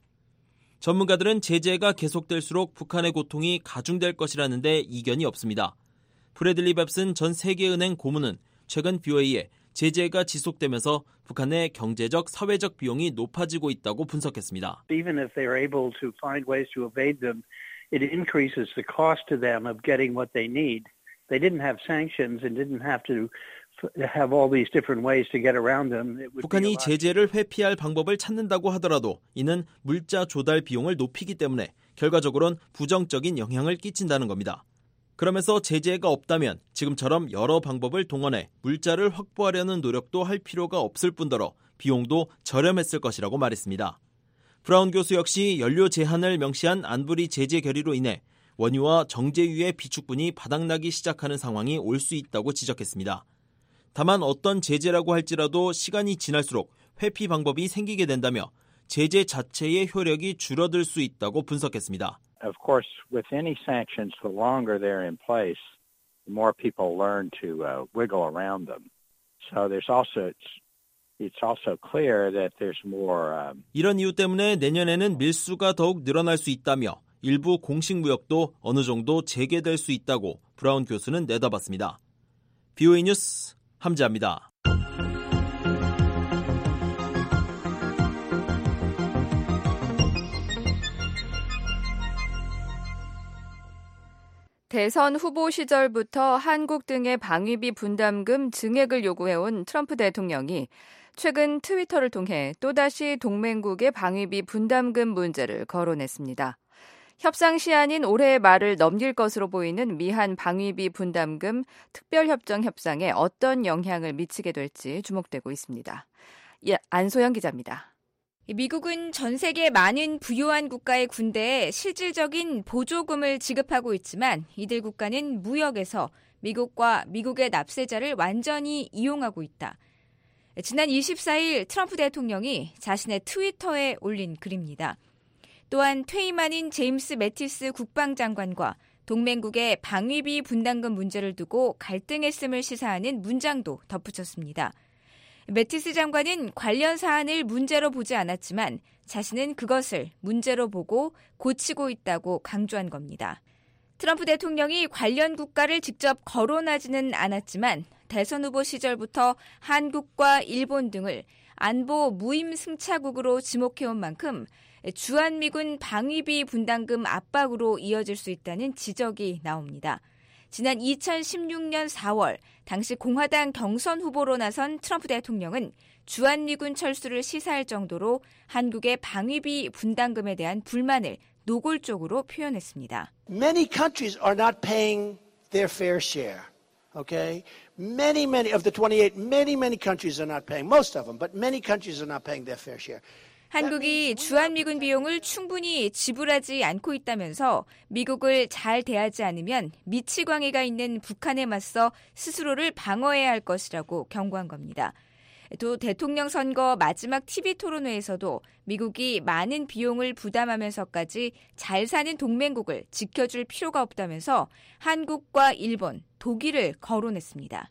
전문가들은 제재가 계속될수록 북한의 고통이 가중될 것이라는데 이견이 없습니다. 브래들리 벱슨 전 세계은행 고문은 최근 VOA에 제재가 지속되면서 북한의 경제적, 사회적 비용이 높아지고 있다고 분석했습니다. Even if they're able to find ways to evade them, it increases the cost to them of getting what they need. They didn't have sanctions and didn't have to have all these different ways to get around them. 북한이 제재를 회피할 방법을 찾는다고 하더라도 이는 물자 조달 비용을 높이기 때문에 결과적으로는 부정적인 영향을 끼친다는 겁니다. 그러면서 제재가 없다면 지금처럼 여러 방법을 동원해 물자를 확보하려는 노력도 할 필요가 없을 뿐더러 비용도 저렴했을 것이라고 말했습니다. 브라운 교수 역시 연료 제한을 명시한 안보리 제재 결의로 인해 원유와 정제유의 비축분이 바닥나기 시작하는 상황이 올 수 있다고 지적했습니다. 다만 어떤 제재라고 할지라도 시간이 지날수록 회피 방법이 생기게 된다며 제재 자체의 효력이 줄어들 수 있다고 분석했습니다. Of course, with any sanctions, the longer they're in place, the more people learn to wiggle around them. So there's also it's also clear that there's more. 이런 이유 때문에 내년에는 밀수가 더욱 늘어날 수 있다며 일부 공식 무역도 어느 정도 재개될 수 있다고 브라운 교수는 내다봤습니다. VOA 뉴스 함지아입니다. 대선 후보 시절부터 한국 등의 방위비 분담금 증액을 요구해온 트럼프 대통령이 최근 트위터를 통해 또다시 동맹국의 방위비 분담금 문제를 거론했습니다. 협상 시한인 올해 말을 넘길 것으로 보이는 미한 방위비 분담금 특별협정 협상에 어떤 영향을 미치게 될지 주목되고 있습니다. 안소영 기자입니다. 미국은 전 세계 많은 부유한 국가의 군대에 실질적인 보조금을 지급하고 있지만 이들 국가는 무역에서 미국과 미국의 납세자를 완전히 이용하고 있다. 지난 24일 트럼프 대통령이 자신의 트위터에 올린 글입니다. 또한 퇴임한인 제임스 매티스 국방장관과 동맹국의 방위비 분담금 문제를 두고 갈등했음을 시사하는 문장도 덧붙였습니다. 매티스 장관은 관련 사안을 문제로 보지 않았지만 자신은 그것을 문제로 보고 고치고 있다고 강조한 겁니다. 트럼프 대통령이 관련 국가를 직접 거론하지는 않았지만 대선 후보 시절부터 한국과 일본 등을 안보 무임승차국으로 지목해온 만큼 주한미군 방위비 분담금 압박으로 이어질 수 있다는 지적이 나옵니다. 지난 2016년 4월 당시 공화당 경선 후보로 나선 트럼프 대통령은 주한미군 철수를 시사할 정도로 한국의 방위비 분담금에 대한 불만을 노골적으로 표현했습니다. Many countries are not paying their fair share. Okay? Many of the 28, many countries are not paying. Most of them, but many countries are not paying their fair share. 한국이 주한미군 비용을 충분히 지불하지 않고 있다면서 미국을 잘 대하지 않으면 미치광이가 있는 북한에 맞서 스스로를 방어해야 할 것이라고 경고한 겁니다. 또 대통령 선거 마지막 TV 토론회에서도 미국이 많은 비용을 부담하면서까지 잘 사는 동맹국을 지켜줄 필요가 없다면서 한국과 일본, 독일을 거론했습니다.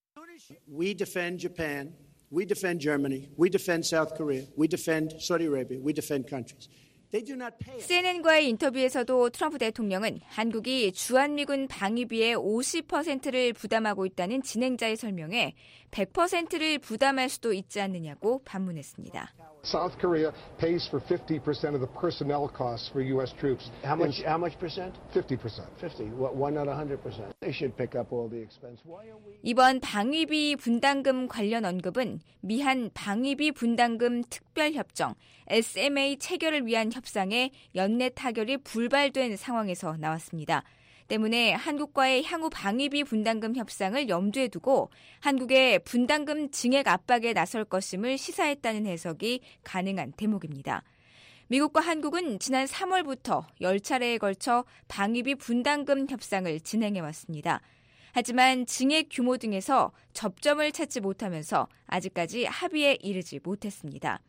We defend Japan. We defend Germany. We defend South Korea. We defend Saudi Arabia. We defend countries. They do not pay. CNN과의 인터뷰에서도 트럼프 대통령은 한국이 주한미군 방위비의 50%를 부담하고 있다는 진행자의 설명에 100%를 부담할 수도 있지 않느냐고 반문했습니다. South Korea pays for 50% of the personnel costs for U.S. troops. How much percent? 50%. 50. Why not 100%? They should pick up all the expense. Why are we? 이번 방위비 분담금 관련 언급은 미한 방위비 분담금 특별협정 SMA 체결을 위한 협상에 연내 타결이 불발된 상황에서 나왔습니다. 때문에 한국과의 향후 방위비 분담금 협상을 염두에 두고 한국의 분담금 증액 압박에 나설 것임을 시사했다는 해석이 가능한 대목입니다. 미국과 한국은 지난 3월부터 10차례에 걸쳐 방위비 분담금 협상을 진행해왔습니다. 하지만 증액 규모 등에서 접점을 찾지 못하면서 아직까지 합의에 이르지 못했습니다.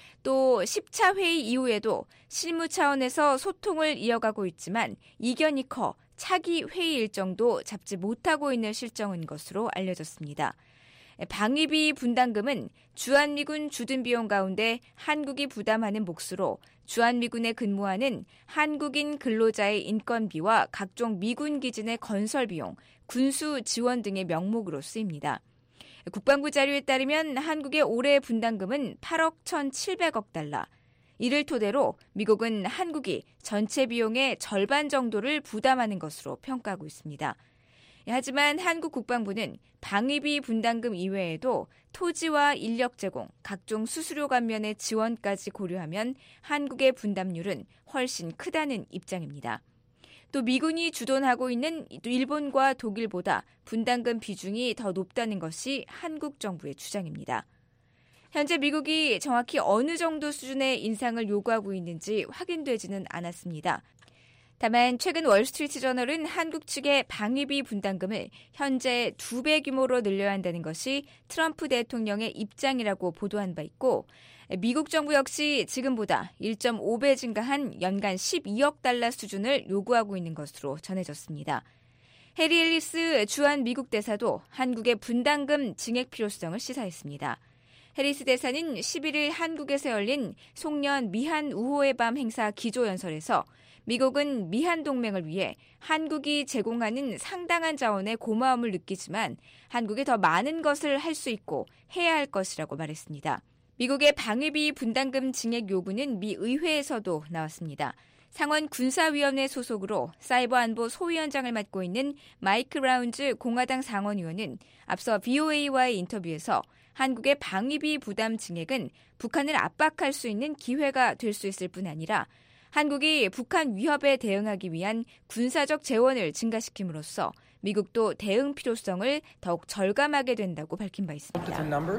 또 10차 회의 이후에도 실무 차원에서 소통을 이어가고 있지만 이견이 커 차기 회의 일정도 잡지 못하고 있는 실정인 것으로 알려졌습니다. 방위비 분담금은 주한미군 주둔 비용 가운데 한국이 부담하는 몫으로 주한미군에 근무하는 한국인 근로자의 인건비와 각종 미군 기지 내 건설 비용, 군수 지원 등의 명목으로 쓰입니다. 국방부 자료에 따르면 한국의 올해 분담금은 8억 1,700억 달러. 이를 토대로 미국은 한국이 전체 비용의 절반 정도를 부담하는 것으로 평가하고 있습니다. 하지만 한국 국방부는 방위비 분담금 이외에도 토지와 인력 제공, 각종 수수료 감면의 지원까지 고려하면 한국의 분담률은 훨씬 크다는 입장입니다. 또 미군이 주둔하고 있는 일본과 독일보다 분담금 비중이 더 높다는 것이 한국 정부의 주장입니다. 현재 미국이 정확히 어느 정도 수준의 인상을 요구하고 있는지 확인되지는 않았습니다. 다만 최근 월스트리트저널은 한국 측의 방위비 분담금을 현재 2배 규모로 늘려야 한다는 것이 트럼프 대통령의 입장이라고 보도한 바 있고 미국 정부 역시 지금보다 1.5배 증가한 연간 12억 달러 수준을 요구하고 있는 것으로 전해졌습니다. 해리 앨리스 주한 미국 대사도 한국의 분담금 증액 필요성을 시사했습니다. 해리스 대사는 11일 한국에서 열린 송년 미한 우호의 밤 행사 기조연설에서 미국은 미한 동맹을 위해 한국이 제공하는 상당한 자원에 고마움을 느끼지만 한국이 더 많은 것을 할 수 있고 해야 할 것이라고 말했습니다. 미국의 방위비 분담금 증액 요구는 미 의회에서도 나왔습니다. 상원 군사위원회 소속으로 사이버 안보 소위원장을 맡고 있는 마이크 라운즈 공화당 상원의원은 앞서 VOA와의 인터뷰에서 한국의 방위비 부담 증액은 북한을 압박할 수 있는 기회가 될 수 있을 뿐 아니라 한국이 북한 위협에 대응하기 위한 군사적 재원을 증가시킴으로써 미국도 대응 필요성을 더욱 절감하게 된다고 밝힌 바 있습니다.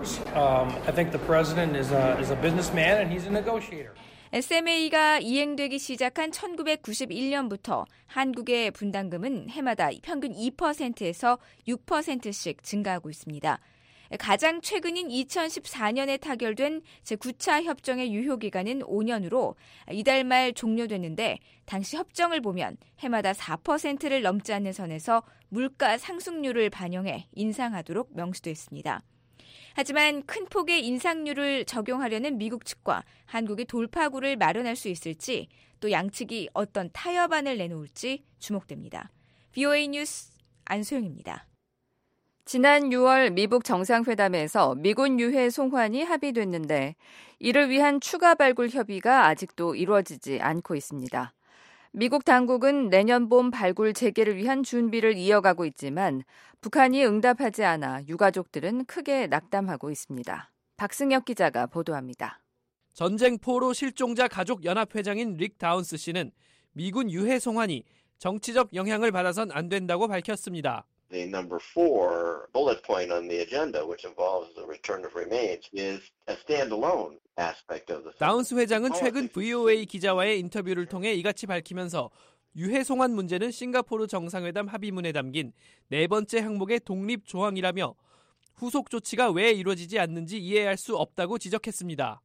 SMA가 이행되기 시작한 1991년부터 한국의 분담금은 해마다 평균 2%에서 6%씩 증가하고 있습니다. 가장 최근인 2014년에 타결된 제9차 협정의 유효기간은 5년으로 이달 말 종료됐는데 당시 협정을 보면 해마다 4%를 넘지 않는 선에서 물가 상승률을 반영해 인상하도록 명시됐습니다. 하지만 큰 폭의 인상률을 적용하려는 미국 측과 한국이 돌파구를 마련할 수 있을지 또 양측이 어떤 타협안을 내놓을지 주목됩니다. VOA 뉴스 안소영입니다. 지난 6월 미북 정상회담에서 미군 유해 송환이 합의됐는데 이를 위한 추가 발굴 협의가 아직도 이루어지지 않고 있습니다. 미국 당국은 내년 봄 발굴 재개를 위한 준비를 이어가고 있지만 북한이 응답하지 않아 유가족들은 크게 낙담하고 있습니다. 박승혁 기자가 보도합니다. 전쟁 포로 실종자 가족 연합회장인 릭 다운스 씨는 미군 유해 송환이 정치적 영향을 받아선 안 된다고 밝혔습니다. The number 4 bullet point on the agenda, which involves the return of remains, is a standalone aspect of the. 다운스 회장은 최근 VOA 기자와의 인터뷰를 통해 이같이 밝히면서 유해 송환 문제는 싱가포르 정상회담 합의문에 담긴 네 번째 항목의 독립 조항이라며 후속 조치가 왜 이루어지지 않는지 이해할 수 없다고 지적했습니다.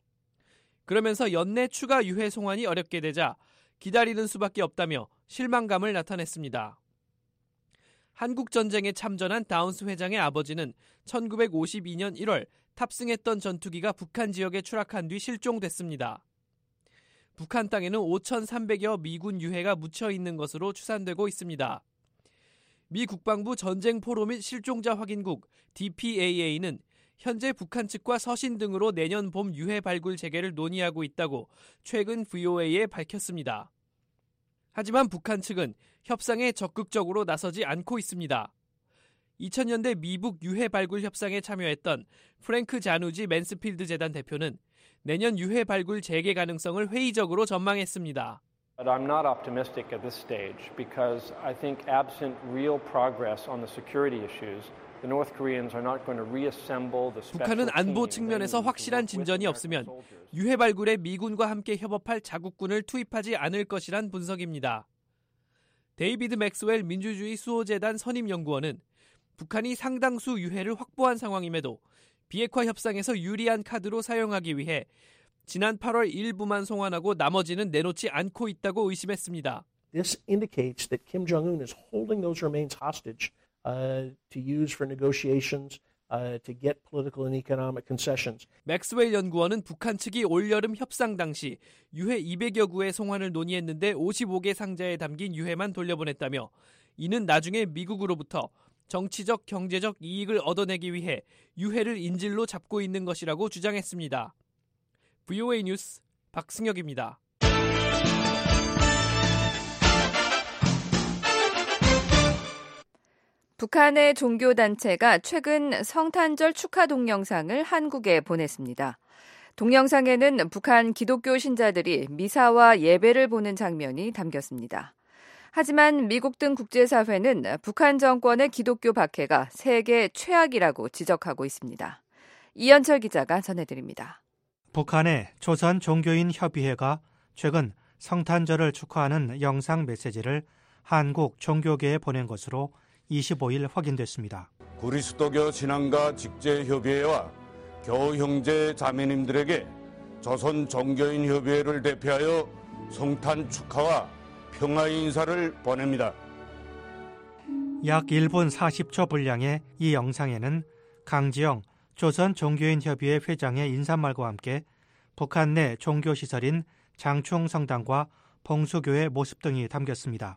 그러면서 연내 추가 유해 송환이 어렵게 되자 기다리는 수밖에 없다며 실망감을 나타냈습니다. 한국 전쟁에 참전한 다운스 회장의 아버지는 1952년 1월 탑승했던 전투기가 북한 지역에 추락한 뒤 실종됐습니다. 북한 땅에는 5,300여 미군 유해가 묻혀 있는 것으로 추산되고 있습니다. 미 국방부 전쟁 포로 및 실종자 확인국 DPAA는 현재 북한 측과 서신 등으로 내년 봄 유해 발굴 재개를 논의하고 있다고 최근 VOA에 밝혔습니다. 하지만 북한 측은 협상에 적극적으로 나서지 않고 있습니다. 2000년대 미북 유해 발굴 협상에 참여했던 프랭크 자누지 맨스필드 재단 대표는 내년 유해 발굴 재개 가능성을 회의적으로 전망했습니다. But I'm not optimistic at this stage because I think absent real progress on the security issues, the North Koreans are not going to reassemble the special 북한은 안보 측면에서 확실한 진전이 없으면 유해 발굴에 미군과 함께 협업할 자국군을 투입하지 않을 것이란 분석입니다. 데이비드 맥스웰 민주주의 수호재단 선임연구원은 북한이 상당수 유해를 확보한 상황임에도 비핵화 협상에서 유리한 카드로 사용하기 위해 지난 8월 일부만 송환하고 나머지는 내놓지 않고 있다고 의심했습니다. This indicates that Kim Jong-un is holding those remains hostage to use for negotiations to get political and economic concessions. 맥스웰 연구원은 북한 측이 올여름 협상 당시 유해 200여 구의 송환을 논의했는데 55개 상자에 담긴 유해만 돌려보냈다며 이는 나중에 미국으로부터 정치적, 경제적 이익을 얻어내기 위해 유해를 인질로 잡고 있는 것이라고 주장했습니다. VOA 뉴스 박승혁입니다. 북한의 종교단체가 최근 성탄절 축하 동영상을 한국에 보냈습니다. 동영상에는 북한 기독교 신자들이 미사와 예배를 보는 장면이 담겼습니다. 하지만 미국 등 국제사회는 북한 정권의 기독교 박해가 세계 최악이라고 지적하고 있습니다. 이현철 기자가 전해드립니다. 북한의 조선 종교인 협의회가 최근 성탄절을 축하하는 영상 메시지를 한국 종교계에 보낸 것으로 25일 확인됐습니다. 그리스도교 신앙가 직제협의회와 교형제 자매님들에게 조선 종교인 협의회를 대표하여 성탄 축하와 평화의 인사를 보냅니다. 약 1분 40초 분량의 이 영상에는 강지영 조선종교인협의회 회장의 인사말과 함께 북한 내 종교시설인 장충성당과 봉수교회 모습 등이 담겼습니다.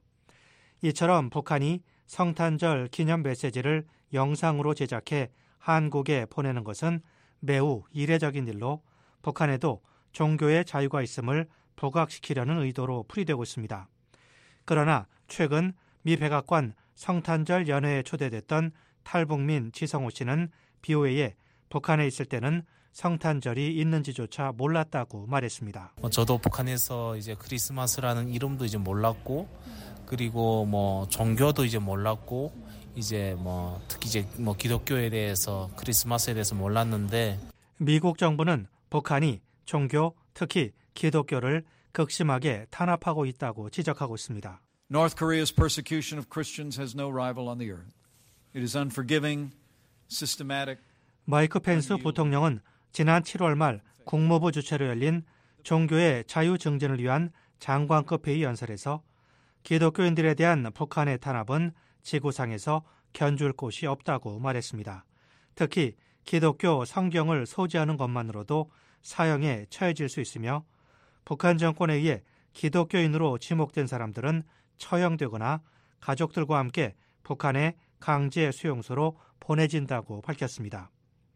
이처럼 북한이 성탄절 기념 메시지를 영상으로 제작해 한국에 보내는 것은 매우 이례적인 일로 북한에도 종교의 자유가 있음을 부각시키려는 의도로 풀이되고 있습니다. 그러나 최근 미 백악관 성탄절 연회에 초대됐던 탈북민 지성호 씨는 BOA에 북한에 있을 때는 성탄절이 있는지조차 몰랐다고 말했습니다. 저도 북한에서 이제 크리스마스라는 이름도 이제 몰랐고, 그리고 뭐 종교도 이제 몰랐고, 이제 뭐 특히 이제 뭐 기독교에 대해서 크리스마스에 대해서 몰랐는데, 미국 정부는 북한이 종교, 특히 기독교를 극심하게 탄압하고 있다고 지적하고 있습니다. North Korea's persecution of Christians has no rival on the earth. It is unforgiving, systematic. 마이크 펜스 부통령은 지난 7월 말 국무부 주최로 열린 종교의 자유 증진을 위한 장관급 회의 연설에서 기독교인들에 대한 북한의 탄압은 지구상에서 견줄 곳이 없다고 말했습니다. 특히 기독교 성경을 소지하는 것만으로도 사형에 처해질 수 있으며 북한 정권에 의해 기독교인으로 지목된 사람들은 처형되거나 가족들과 함께 북한의 강제 수용소로 보내진다고 밝혔습니다.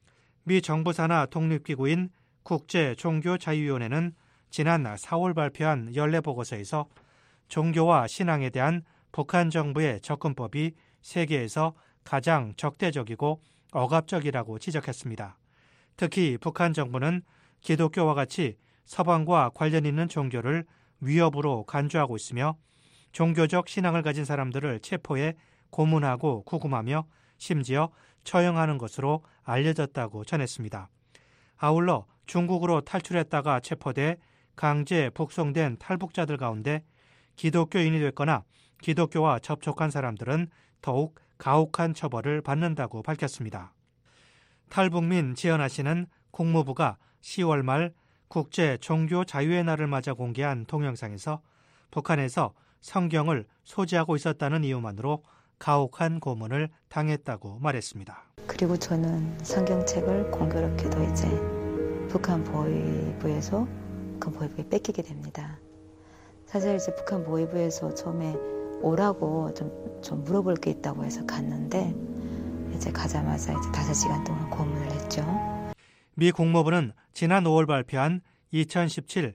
미 정부 산하 독립기구인 국제종교자유위원회는 지난 4월 발표한 연례보고서에서 종교와 신앙에 대한 북한 정부의 접근법이 세계에서 가장 적대적이고 억압적이라고 지적했습니다. 특히 북한 정부는 기독교와 같이 서방과 관련 있는 종교를 위협으로 간주하고 있으며 종교적 신앙을 가진 사람들을 체포해 고문하고 구금하며 심지어 처형하는 것으로 알려졌다고 전했습니다. 아울러 중국으로 탈출했다가 체포돼 강제 북송된 탈북자들 가운데 기독교인이 됐거나 기독교와 접촉한 사람들은 더욱 가혹한 처벌을 받는다고 밝혔습니다. 탈북민 지연아 씨는 국무부가 10월 말 국제 종교 자유의 날을 맞아 공개한 동영상에서 북한에서 성경을 소지하고 있었다는 이유만으로 가혹한 고문을 당했다고 말했습니다. 그리고 저는 성경책을 공교롭게도 이제 북한 보위부에서 그 보위부에 뺏기게 됩니다. 사실 이제 북한 보위부에서 처음에 오라고 좀 물어볼 게 있다고 해서 갔는데 이제 가자마자 이제 5시간 동안 고문을 했죠. 미 국무부는 지난 5월 발표한 2017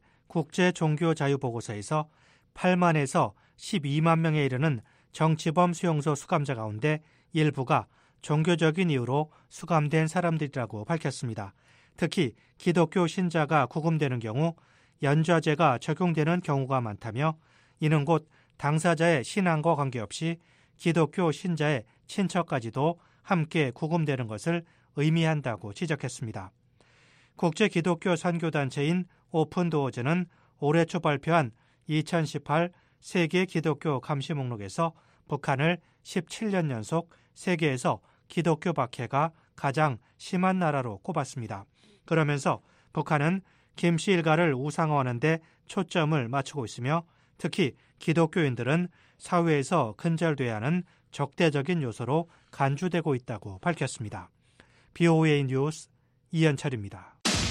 국제종교자유보고서에서 8만에서 12만 명에 이르는 정치범 수용소 수감자 가운데 일부가 종교적인 이유로 수감된 사람들이라고 밝혔습니다. 특히 기독교 신자가 구금되는 경우 연좌제가 적용되는 경우가 많다며 이는 곧 당사자의 신앙과 관계없이 기독교 신자의 친척까지도 함께 구금되는 것을 의미한다고 지적했습니다. 국제기독교 선교단체인 오픈도어즈는 올해 초 발표한 2018 세계 기독교 감시 목록에서 북한을 17년 연속 세계에서 기독교 박해가 가장 심한 나라로 꼽았습니다. 그러면서 북한은 김씨 일가를 우상화하는 데 초점을 맞추고 있으며 특히 기독교인들은 사회에서 근절돼야 하는 적대적인 요소로 간주되고 있다고 밝혔습니다. BOA 뉴스 이현철입니다.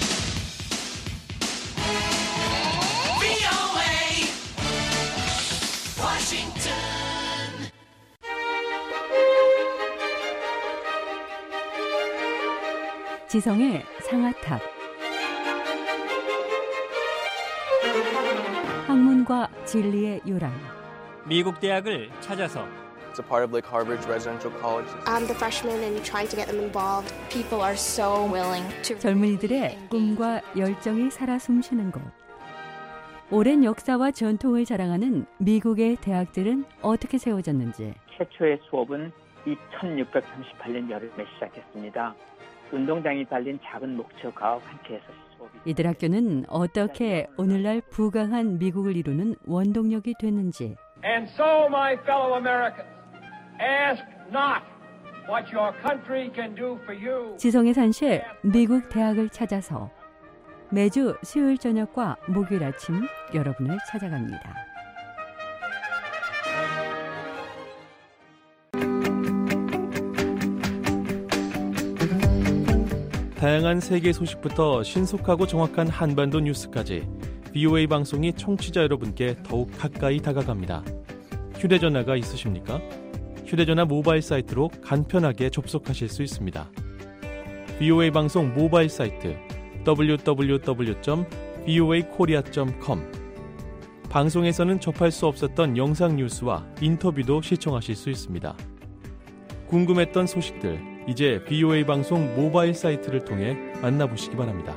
지성의 상아탑 학문과 진리의 요람 미국 대학을 찾아서 It's a part of Lake Harbor's residential college. I'm the freshman and trying to get them involved. People are so willing to. 젊은이들의 꿈과 열정이 살아 숨쉬는 곳. 오랜 역사와 전통을 자랑하는 미국의 대학들은 어떻게 세워졌는지. 최초의 수업은 2638년 여름에 시작했습니다. 운동장이 달린 작은 목초가 한 채에서 수업이. 이들 학교는 어떻게 오늘날 부강한 미국을 이루는 원동력이 됐는지. And so, my fellow Americans, ask not what your country can do for you. 지성의 산실 미국 대학을 찾아서 매주 수요일 저녁과 목요일 아침 여러분을 찾아갑니다. 다양한 세계 소식부터 신속하고 정확한 한반도 뉴스까지 VOA 방송이 청취자 여러분께 더욱 가까이 다가갑니다. 휴대전화가 있으십니까? 휴대전화 모바일 사이트로 간편하게 접속하실 수 있습니다. VOA 방송 모바일 사이트 www.voakorea.com. 방송에서는 접할 수 없었던 영상 뉴스와 인터뷰도 시청하실 수 있습니다. 궁금했던 소식들, 이제 VOA 방송 모바일 사이트를 통해 만나보시기 바랍니다.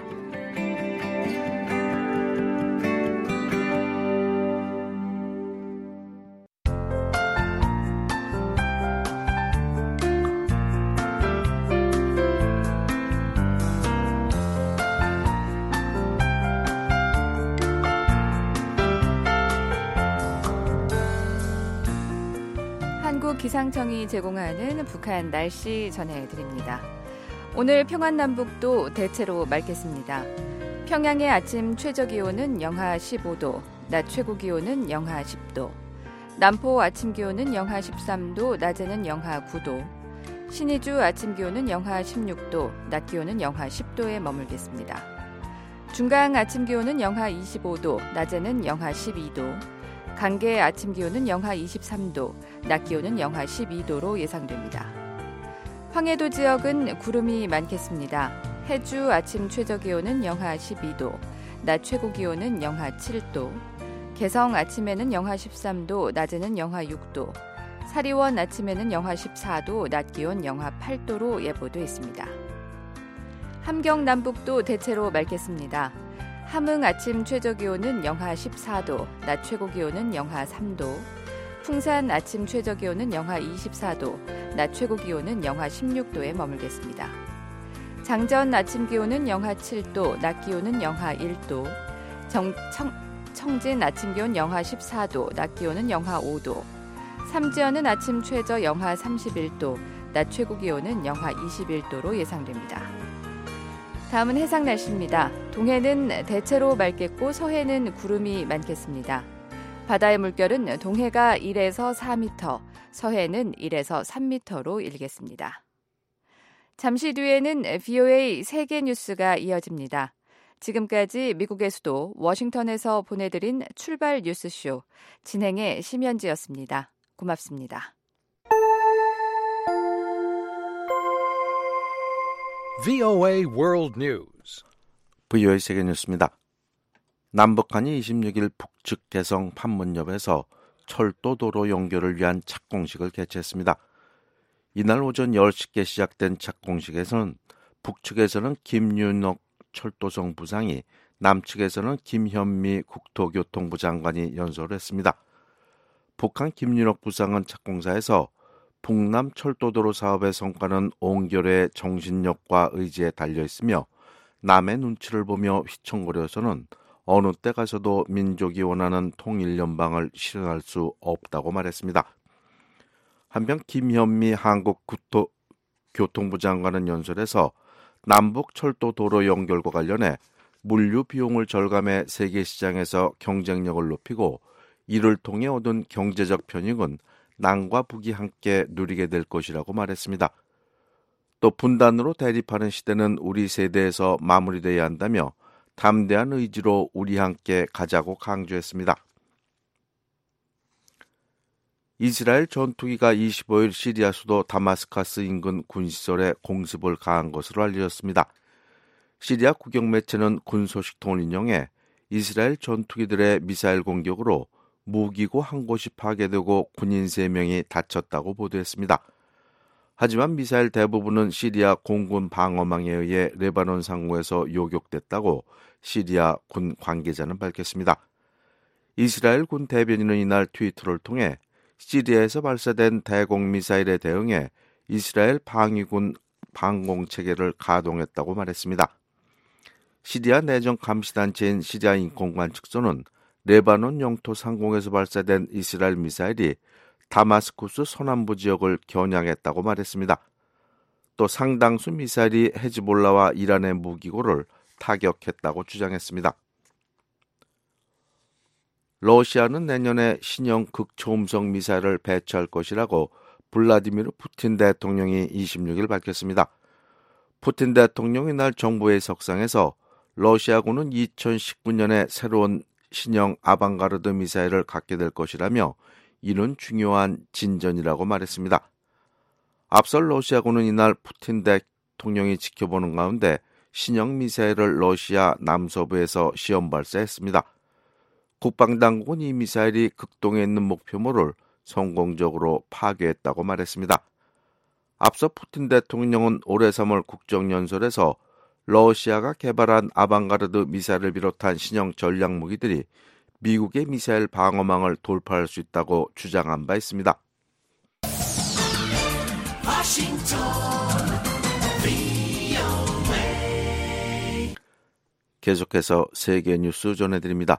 기상청이 제공하는 북한 날씨 전해드립니다. 오늘 평안남북도 대체로 맑겠습니다. 평양의 아침 최저기온은 영하 15도, 낮 최고기온은 영하 10도, 남포 아침 기온은 영하 13도, 낮에는 영하 9도, 신의주 아침 기온은 영하 16도, 낮 기온은 영하 10도에 머물겠습니다. 중강 아침 기온은 영하 25도, 낮에는 영하 12도, 강계 아침 기온은 영하 23도, 낮 기온은 영하 12도로 예상됩니다. 황해도 지역은 구름이 많겠습니다. 해주 아침 최저 기온은 영하 12도, 낮 최고 기온은 영하 7도, 개성 아침에는 영하 13도, 낮에는 영하 6도, 사리원 아침에는 영하 14도, 낮 기온 영하 8도로 예보돼 있습니다. 함경 남북도 대체로 맑겠습니다. 함흥 아침 최저기온은 영하 14도, 낮 최고기온은 영하 3도, 풍산 아침 최저기온은 영하 24도, 낮 최고기온은 영하 16도에 머물겠습니다. 장전 아침 기온은 영하 7도, 낮 기온은 영하 1도, 청진 아침 기온 영하 14도, 낮 기온은 영하 5도, 삼지연은 아침 최저 영하 31도, 낮 최고기온은 영하 21도로 예상됩니다. 다음은 해상 날씨입니다. 동해는 대체로 맑겠고 서해는 구름이 많겠습니다. 바다의 물결은 동해가 1에서 4m, 서해는 1에서 3m로 일겠습니다. 잠시 뒤에는 VOA 세계 뉴스가 이어집니다. 지금까지 미국의 수도 워싱턴에서 보내드린 출발 뉴스쇼 진행의 심현지였습니다. 고맙습니다. VOA World News. VOA 세계 뉴스입니다. 남북한이 26일 북측 개성 판문점에서 철도도로 연결을 위한 착공식을 개최했습니다. 이날 오전 10시께 시작된 착공식에서는 북측에서는 김윤옥 철도성 부상이, 남측에서는 김현미 국토교통부 장관이 연설을 했습니다. 북한 김윤옥 부상은 착공사에서 북남 철도도로 사업의 성과는 온결의 정신력과 의지에 달려있으며 남의 눈치를 보며 휘청거려서는 어느 때 가서도 민족이 원하는 통일연방을 실현할 수 없다고 말했습니다. 한편 김현미 한국국토교통부 장관은 연설에서 남북 철도도로 연결과 관련해 물류 비용을 절감해 세계시장에서 경쟁력을 높이고 이를 통해 얻은 경제적 편익은 남과 북이 함께 누리게 될 것이라고 말했습니다. 또 분단으로 대립하는 시대는 우리 세대에서 마무리돼야 한다며 담대한 의지로 우리 함께 가자고 강조했습니다. 이스라엘 전투기가 25일 시리아 수도 다마스커스 인근 군시설에 공습을 가한 것으로 알려졌습니다. 시리아 국영 매체는 군 소식통을 인용해 이스라엘 전투기들의 미사일 공격으로 무기고 한 곳이 파괴되고 군인 3명이 다쳤다고 보도했습니다. 하지만 미사일 대부분은 시리아 공군 방어망에 의해 레바논 상공에서 요격됐다고 시리아 군 관계자는 밝혔습니다. 이스라엘 군 대변인은 이날 트위터를 통해 시리아에서 발사된 대공 미사일에 대응해 이스라엘 방위군 방공체계를 가동했다고 말했습니다. 시리아 내정 감시단체인 시리아 인권관측소는 레바논 영토 상공에서 발사된 이스라엘 미사일이 다마스쿠스 서남부 지역을 겨냥했다고 말했습니다. 또 상당수 미사일이 헤즈볼라와 이란의 무기고를 타격했다고 주장했습니다. 러시아는 내년에 신형 극초음속 미사일을 배치할 것이라고 블라디미르 푸틴 대통령이 26일 밝혔습니다. 푸틴 대통령이 날 정부의 석상에서 러시아군은 2019년에 새로운 신형 아방가르드 미사일을 갖게 될 것이라며 이는 중요한 진전이라고 말했습니다. 앞서 러시아군은 이날 푸틴 대통령이 지켜보는 가운데 신형 미사일을 러시아 남서부에서 시험 발사했습니다. 국방당국은 이 미사일이 극동에 있는 목표물을 성공적으로 파괴했다고 말했습니다. 앞서 푸틴 대통령은 올해 3월 국정연설에서 러시아가 개발한 아방가르드 미사일을 비롯한 신형 전략무기들이 미국의 미사일 방어망을 돌파할 수 있다고 주장한 바 있습니다. 계속해서 세계 뉴스 전해드립니다.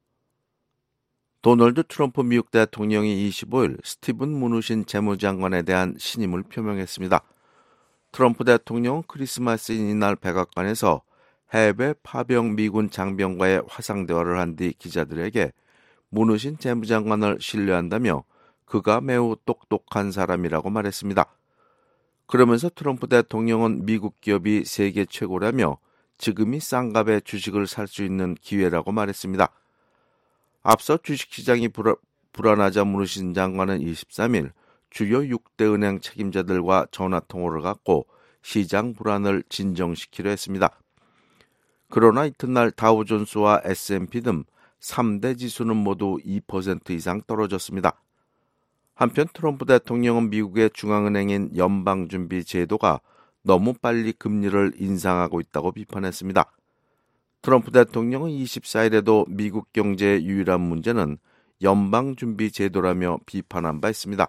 도널드 트럼프 미국 대통령이 25일 스티븐 무누신 재무장관에 대한 신임을 표명했습니다. 트럼프 대통령은 크리스마스인 이날 백악관에서 해외 파병 미군 장병과의 화상 대화를 한 뒤 기자들에게 무누신 재무장관을 신뢰한다며 그가 매우 똑똑한 사람이라고 말했습니다. 그러면서 트럼프 대통령은 미국 기업이 세계 최고라며 지금이 싼 값에 주식을 살 수 있는 기회라고 말했습니다. 앞서 주식시장이 불안하자 무누신 장관은 23일 주요 6대 은행 책임자들과 전화통화를 갖고 시장 불안을 진정시키려 했습니다. 그러나 이튿날 다우존스와 S&P 등 3대 지수는 모두 2% 이상 떨어졌습니다. 한편 트럼프 대통령은 미국의 중앙은행인 연방준비제도가 너무 빨리 금리를 인상하고 있다고 비판했습니다. 트럼프 대통령은 24일에도 미국 경제의 유일한 문제는 연방준비제도라며 비판한 바 있습니다.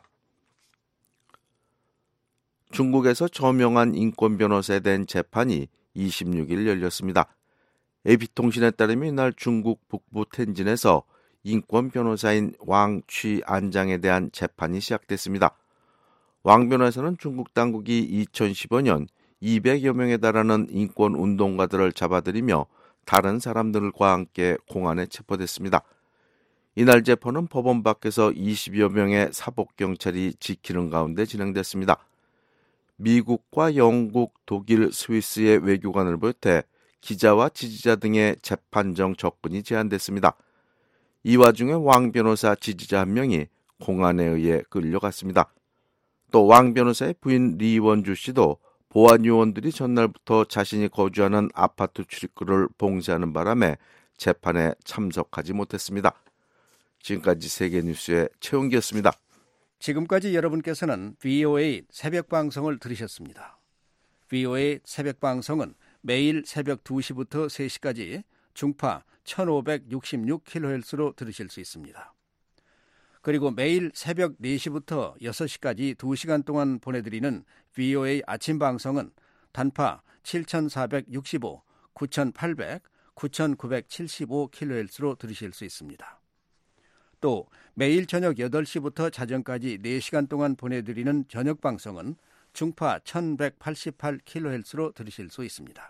중국에서 저명한 인권 변호사에 대한 재판이 26일 열렸습니다. AP통신에 따르면 이날 중국 북부 텐진에서 인권 변호사인 왕 취안장에 대한 재판이 시작됐습니다. 왕 변호사는 중국 당국이 2015년 200여 명에 달하는 인권 운동가들을 잡아들이며 다른 사람들과 함께 공안에 체포됐습니다. 이날 재판은 법원 밖에서 20여 명의 사법경찰이 지키는 가운데 진행됐습니다. 미국과 영국, 독일, 스위스의 외교관을 비롯해 기자와 지지자 등의 재판정 접근이 제한됐습니다. 이 와중에 왕 변호사 지지자 한 명이 공안에 의해 끌려갔습니다. 또 왕 변호사의 부인 리원주 씨도 보안 요원들이 전날부터 자신이 거주하는 아파트 출입구를 봉쇄하는 바람에 재판에 참석하지 못했습니다. 지금까지 세계뉴스의 최은기였습니다. 지금까지 여러분께서는 VOA 새벽방송을 들으셨습니다. VOA 새벽방송은 매일 새벽 2시부터 3시까지 중파 1566kHz로 들으실 수 있습니다. 그리고 매일 새벽 4시부터 6시까지 2시간 동안 보내드리는 VOA 아침 방송은 단파 7465, 9800, 9975kHz로 들으실 수 있습니다. 또 매일 저녁 8시부터 자정까지 4시간 동안 보내드리는 저녁 방송은 중파 1188kHz로 들으실 수 있습니다.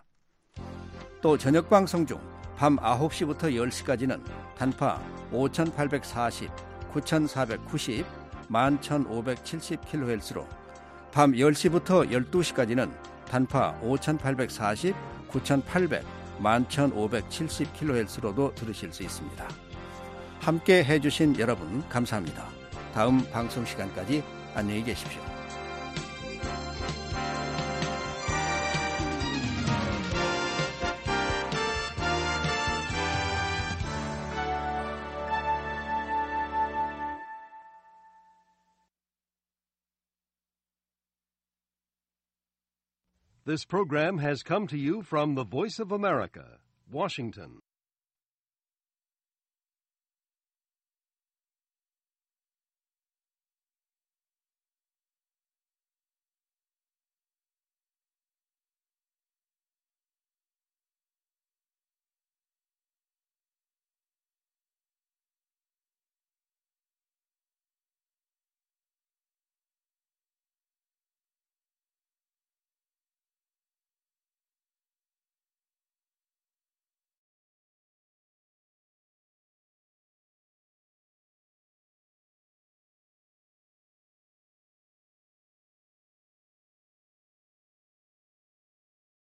또 저녁 방송 중 밤 9시부터 10시까지는 단파 5840, 9490, 11570kHz로 밤 10시부터 12시까지는 단파 5840, 9800, 11570kHz로도 들으실 수 있습니다. 함께 해주신 여러분 감사합니다. 다음 방송 시간까지 안녕히 계십시오. This program has come to you from the Voice of America, Washington.